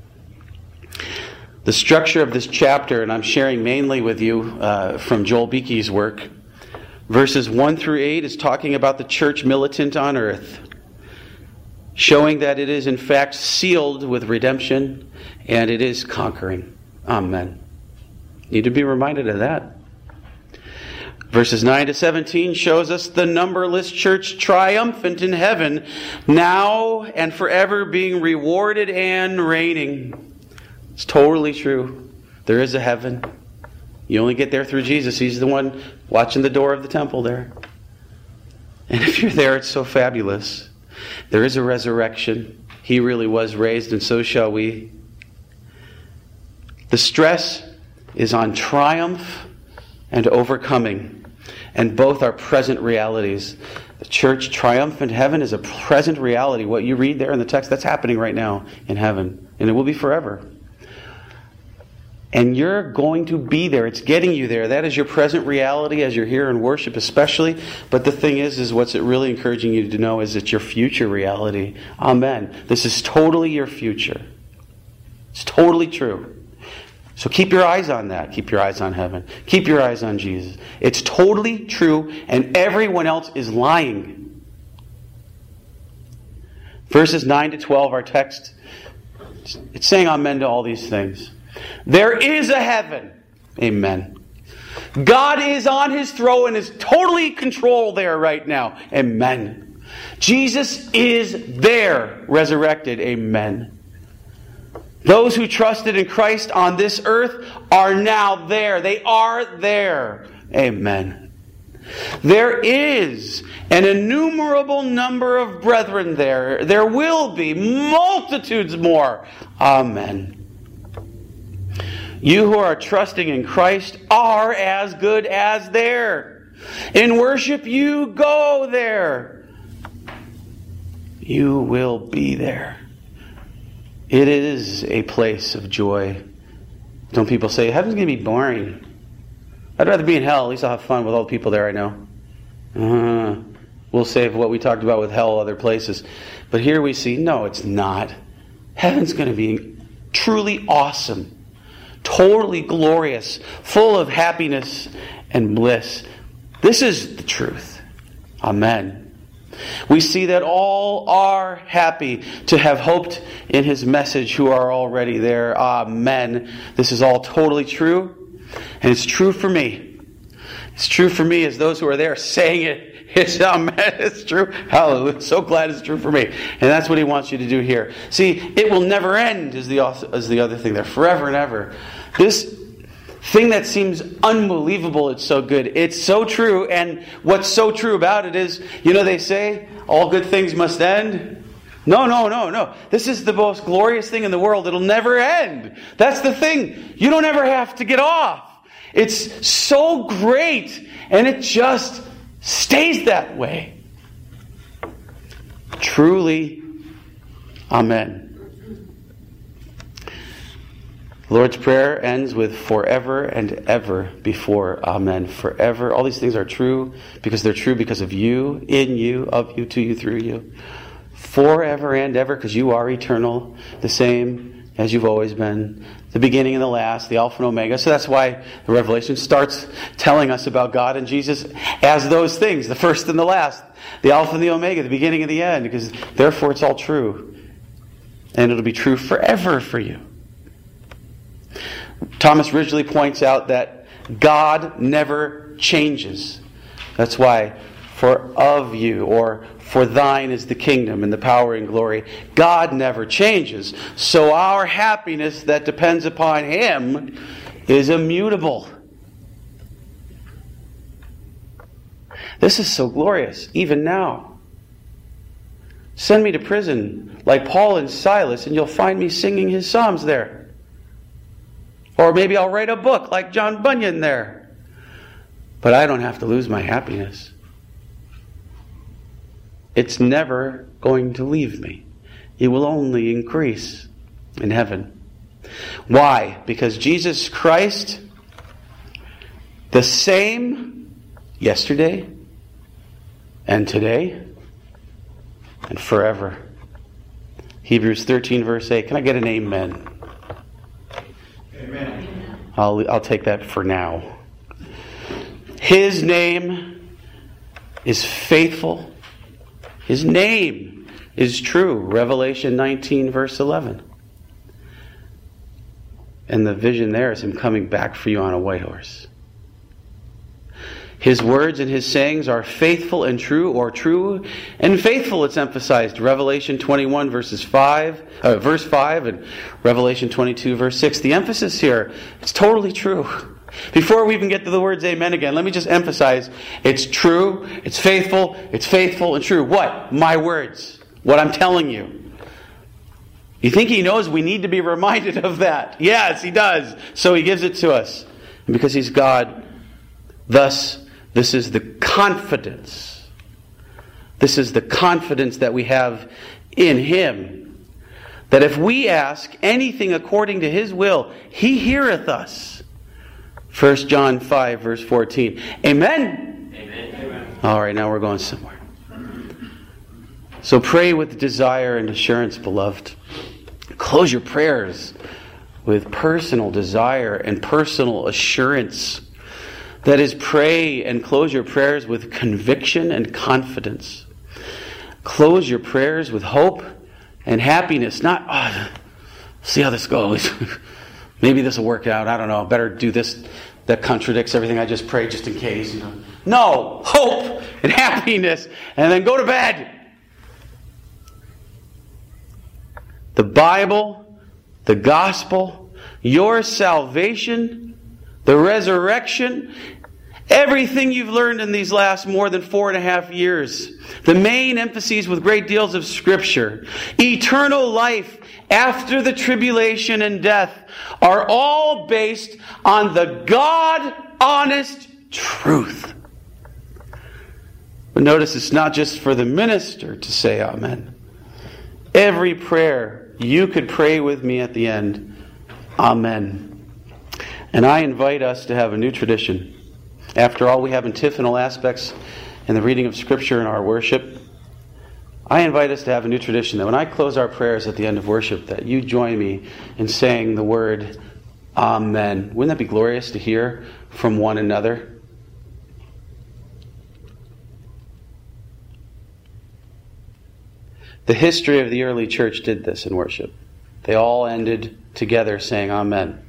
The structure of this chapter, and I'm sharing mainly with you uh, from Joel Beeke's work, verses one through eight is talking about the church militant on earth, showing that it is in fact sealed with redemption and it is conquering. Amen. Need to be reminded of that. Verses nine to seventeen shows us the numberless church triumphant in heaven, now and forever being rewarded and reigning. It's totally true. There is a heaven. You only get there through Jesus. He's the one watching the door of the temple there. And if you're there, it's so fabulous. There is a resurrection. He really was raised, and so shall we. The stress is on triumph and overcoming, and both are present realities. The church triumphant heaven is a present reality. What you read there in the text, that's happening right now in heaven, and it will be forever. And you're going to be there. It's getting you there. That is your present reality as you're here in worship especially. But the thing is, is what's it really encouraging you to know is it's your future reality. Amen. This is totally your future. It's totally true. So keep your eyes on that. Keep your eyes on heaven. Keep your eyes on Jesus. It's totally true, and everyone else is lying. Verses nine to twelve, our text, it's saying amen to all these things. There is a heaven. Amen. God is on His throne and is totally in control there right now. Amen. Jesus is there, resurrected. Amen. Those who trusted in Christ on this earth are now there. They are there. Amen. There is an innumerable number of brethren there. There will be multitudes more. Amen. You who are trusting in Christ are as good as there. In worship, you go there. You will be there. It is a place of joy. Don't people say, heaven's going to be boring? I'd rather be in hell. At least I'll have fun with all the people there I know. Uh, we'll save what we talked about with hell other places. But here we see, no, it's not. Heaven's going to be truly awesome. Totally glorious. Full of happiness and bliss. This is the truth. Amen. We see that all are happy to have hoped in His message who are already there. Amen. This is all totally true. And it's true for me. It's true for me as those who are there saying it. It's, amen. It's true. Hallelujah. So glad it's true for me. And that's what He wants you to do here. See, it will never end is the, is the other thing there. Forever and ever. This thing that seems unbelievable, it's so good. It's so true, and what's so true about it is, you know, they say, all good things must end. No, no, no, no. This is the most glorious thing in the world. It'll never end. That's the thing. You don't ever have to get off. It's so great, and it just stays that way. Truly, amen. The Lord's Prayer ends with forever and ever before. Amen. Forever. All these things are true because they're true because of you, in you, of you, to you, through you. Forever and ever because you are eternal, the same as you've always been. The beginning and the last, the Alpha and Omega. So that's why the Revelation starts telling us about God and Jesus as those things, the first and the last, the Alpha and the Omega, the beginning and the end, because therefore it's all true. And it'll be true forever for you. Thomas Ridgely points out that God never changes. That's why, for of you, or for thine is the kingdom and the power and glory. God never changes. So our happiness that depends upon Him is immutable. This is so glorious, even now. Send me to prison like Paul and Silas, and you'll find me singing His psalms there. Or maybe I'll write a book like John Bunyan there. But I don't have to lose my happiness. It's never going to leave me. It will only increase in heaven. Why? Because Jesus Christ, the same yesterday and today and forever. Hebrews thirteen verse eight. Can I get an amen? Amen. I'll, I'll take that for now. His name is faithful. His name is true. Revelation nineteen verse eleven. And the vision there is Him coming back for you on a white horse. His words and His sayings are faithful and true, or true and faithful, it's emphasized. Revelation twenty-one verses five, uh, verse five, and Revelation twenty-two verse six. The emphasis here, it's totally true. Before we even get to the words amen again, let me just emphasize, it's true, it's faithful, it's faithful and true. What? My words. What I'm telling you. You think He knows we need to be reminded of that? Yes, He does. So He gives it to us. And because He's God, thus, this is the confidence. This is the confidence that we have in Him. That if we ask anything according to His will, He heareth us. First John five verse fourteen. Amen? Amen. All right, now we're going somewhere. So pray with desire and assurance, beloved. Close your prayers with personal desire and personal assurance. That is, pray and close your prayers with conviction and confidence. Close your prayers with hope and happiness. Not, oh, see how this goes. Maybe this will work out. I don't know. Better do this that contradicts everything I just prayed just in case. You know. No. Hope and happiness. And then go to bed. the Bible, the gospel, your salvation, the resurrection, everything you've learned in these last more than four and a half years, the main emphases with great deals of Scripture, eternal life after the tribulation and death, are all based on the God-honest truth. But notice it's not just for the minister to say amen. Every prayer you could pray with me at the end, amen. And I invite us to have a new tradition. After all, we have antiphonal aspects in the reading of Scripture in our worship. I invite us to have a new tradition that when I close our prayers at the end of worship, that you join me in saying the word amen. Wouldn't that be glorious to hear from one another? The history of the early church did this in worship. They all ended together saying amen.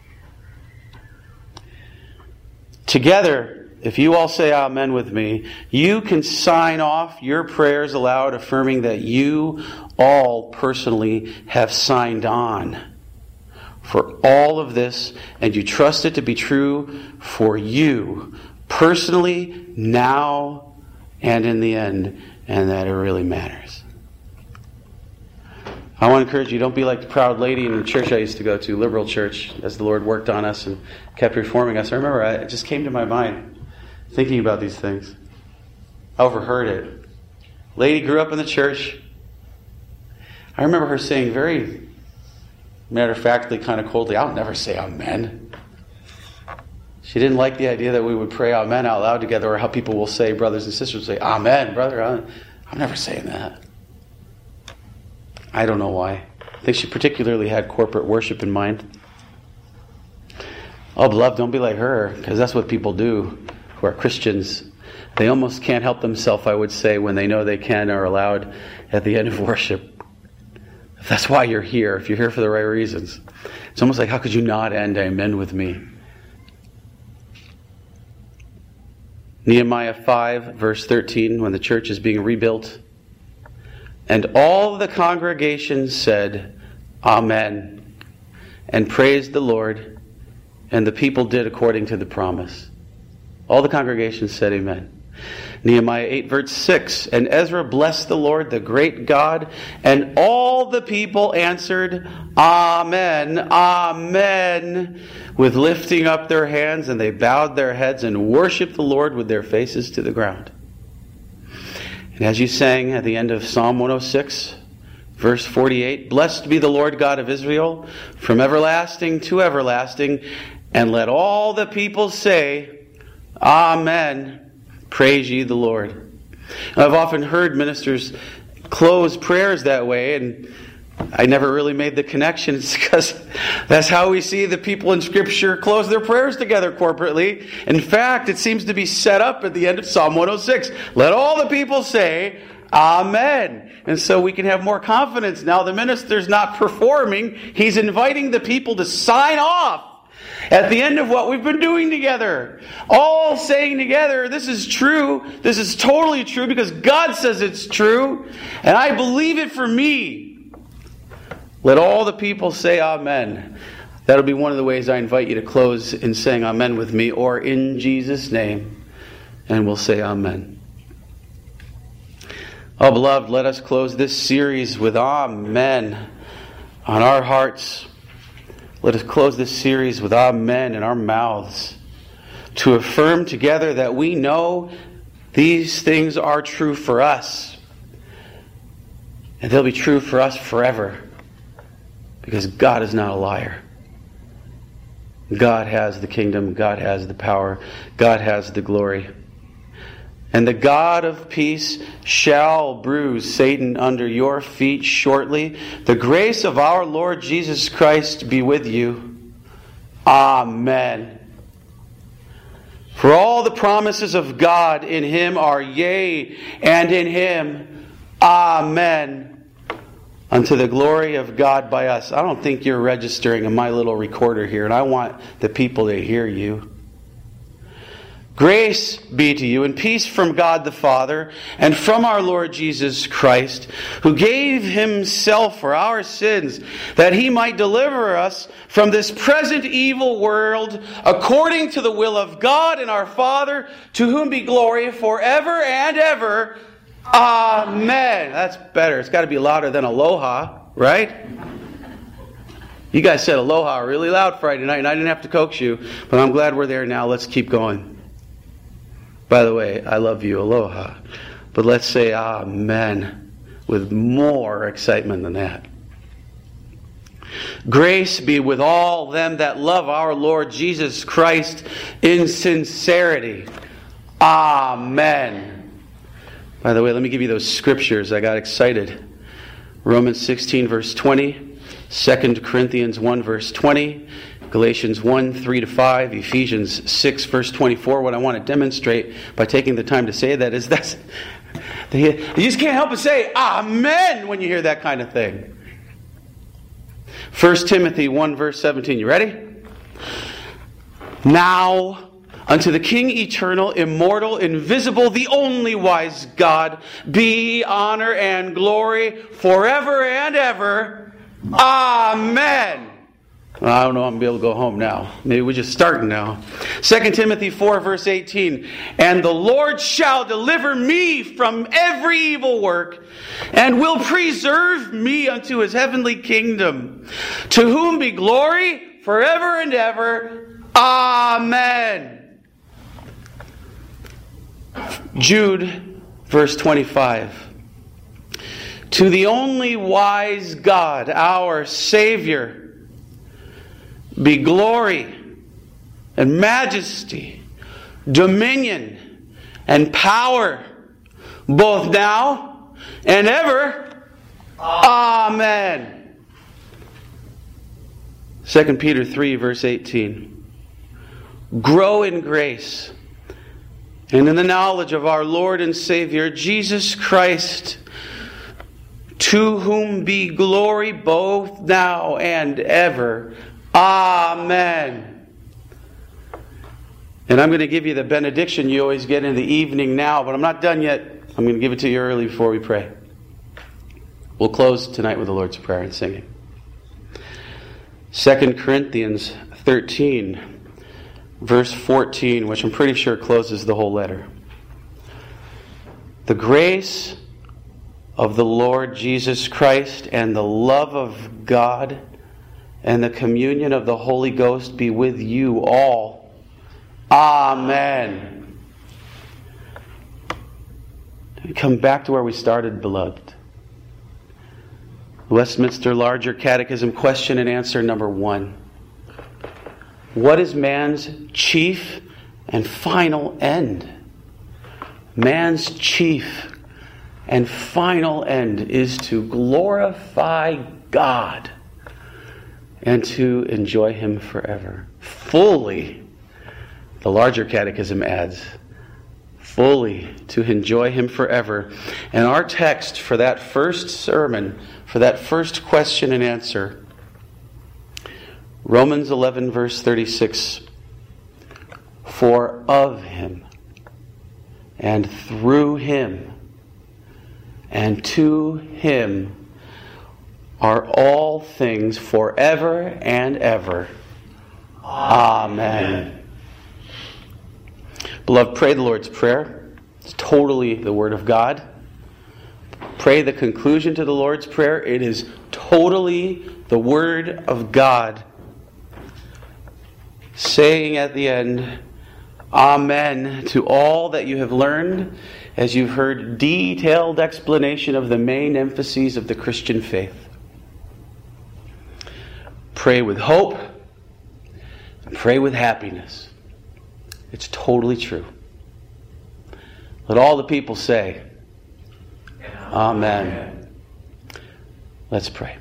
Together, if you all say amen with me, you can sign off your prayers aloud, affirming that you all personally have signed on for all of this, and you trust it to be true for you personally, now, and in the end, and that it really matters. I want to encourage you, don't be like the proud lady in the church I used to go to, liberal church, as the Lord worked on us and kept reforming us. I remember I, it just came to my mind, thinking about these things. I overheard it. Lady grew up in the church. I remember her saying very matter-of-factly, kind of coldly, I'll never say amen. She didn't like the idea that we would pray amen out loud together, or how people will say, brothers and sisters say, amen, brother. I'm never saying that. I don't know why. I think she particularly had corporate worship in mind. Oh, beloved, don't be like her, because that's what people do who are Christians. They almost can't help themselves, I would say, when they know they can or are allowed at the end of worship. That's why you're here, if you're here for the right reasons. It's almost like, how could you not end amen with me? Nehemiah five, verse thirteen, when the church is being rebuilt. And all the congregation said, amen, and praised the Lord, and the people did according to the promise. All the congregation said amen. Nehemiah eight, verse six, and Ezra blessed the Lord, the great God, and all the people answered, amen, amen, with lifting up their hands, and they bowed their heads and worshipped the Lord with their faces to the ground. And as you sang at the end of Psalm one oh six, verse forty-eight, blessed be the Lord God of Israel, from everlasting to everlasting, and let all the people say, amen, praise ye the Lord. I've often heard ministers close prayers that way, and I never really made the connection. It's because that's how we see the people in Scripture close their prayers together corporately. In fact, it seems to be set up at the end of Psalm one oh six. Let all the people say, amen. And so we can have more confidence. Now the minister's not performing. He's inviting the people to sign off at the end of what we've been doing together. All saying together, this is true. This is totally true because God says it's true. And I believe it for me. Let all the people say amen. That'll be one of the ways I invite you to close in saying amen with me, or in Jesus' name. And we'll say amen. Oh, beloved, let us close this series with amen on our hearts. Let us close this series with amen in our mouths, to affirm together that we know these things are true for us. And they'll be true for us forever. Because God is not a liar. God has the kingdom. God has the power. God has the glory. And the God of peace shall bruise Satan under your feet shortly. The grace of our Lord Jesus Christ be with you. Amen. For all the promises of God in Him are yea, and in Him, amen. Unto the glory of God by us. I don't think you're registering in my little recorder here, and I want the people to hear you. Grace be to you and peace from God the Father and from our Lord Jesus Christ, who gave himself for our sins, that he might deliver us from this present evil world, according to the will of God and our Father, to whom be glory forever and ever. Amen. That's better. It's got to be louder than aloha, right? You guys said aloha really loud Friday night, and I didn't have to coax you, but I'm glad we're there now. Let's keep going. By the way, I love you, aloha. But let's say amen with more excitement than that. Grace be with all them that love our Lord Jesus Christ in sincerity. Amen. By the way, let me give you those scriptures. I got excited. Romans sixteen, verse twenty. Second Corinthians one, verse twenty. Galatians one, three to five, Ephesians six, verse twenty-four. What I want to demonstrate by taking the time to say that is that's, you just can't help but say amen when you hear that kind of thing. First Timothy one, verse seventeen. You ready? Now unto the King eternal, immortal, invisible, the only wise God, be honor and glory forever and ever. Amen. Well, I don't know if I'm going to be able to go home now. Maybe we're just starting now. Second Timothy four, verse eighteen. And the Lord shall deliver me from every evil work, and will preserve me unto his heavenly kingdom, to whom be glory forever and ever. Amen. Jude, verse twenty-five. To the only wise God, our Savior, be glory and majesty, dominion and power, both now and ever. Amen. Second Peter three, verse eighteen. Grow in grace and in the knowledge of our Lord and Savior, Jesus Christ, to whom be glory both now and ever. Amen. And I'm going to give you the benediction you always get in the evening now, but I'm not done yet. I'm going to give it to you early before we pray. We'll close tonight with the Lord's Prayer and singing. Second Corinthians thirteen, verse fourteen, which I'm pretty sure closes the whole letter. The grace of the Lord Jesus Christ and the love of God and the communion of the Holy Ghost be with you all. Amen. We come back to where we started, beloved. Westminster Larger Catechism, question and answer number one. What is man's chief and final end? Man's chief and final end is to glorify God and to enjoy Him forever. Fully, the Larger Catechism adds, fully to enjoy Him forever. And our text for that first sermon, for that first question and answer, Romans eleven, verse thirty-six. For of Him, and through Him, and to Him are all things forever and ever. Amen. Beloved, pray the Lord's Prayer. It's totally the Word of God. Pray the conclusion to the Lord's Prayer. It is totally the Word of God. Saying at the end, Amen to all that you have learned as you've heard detailed explanation of the main emphases of the Christian faith. Pray with hope. Pray with happiness. It's totally true. Let all the people say, Amen. Amen. Let's pray.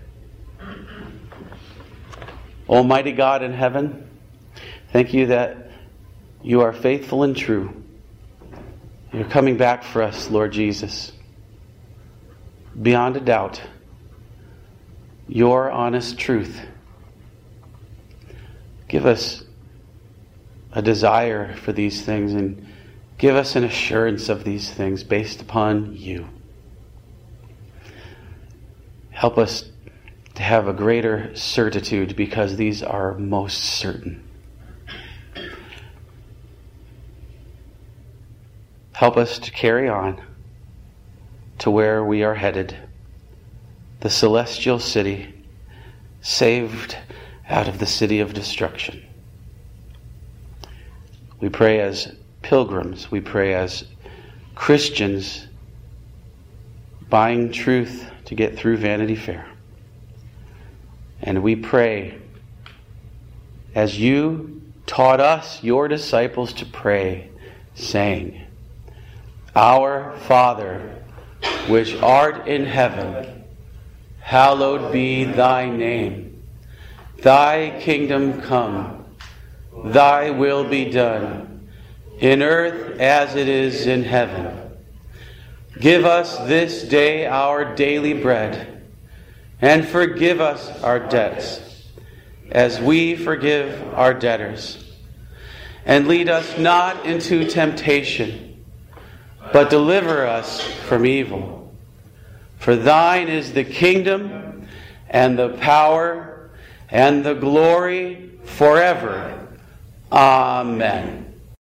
Almighty God in heaven, thank you that you are faithful and true. You're coming back for us, Lord Jesus. Beyond a doubt, your honest truth. Give us a desire for these things, and give us an assurance of these things based upon you. Help us to have a greater certitude because these are most certain. Help us to carry on to where we are headed, the celestial city, saved out of the city of destruction. We pray as pilgrims, we pray as Christians buying truth to get through Vanity Fair. And we pray as you taught us, your disciples, to pray, saying, Our Father, which art in heaven, hallowed be thy name. Thy kingdom come, thy will be done, in earth as it is in heaven. Give us this day our daily bread, and forgive us our debts, as we forgive our debtors. And lead us not into temptation, but deliver us from evil. For thine is the kingdom, and the power, and the glory forever. Amen.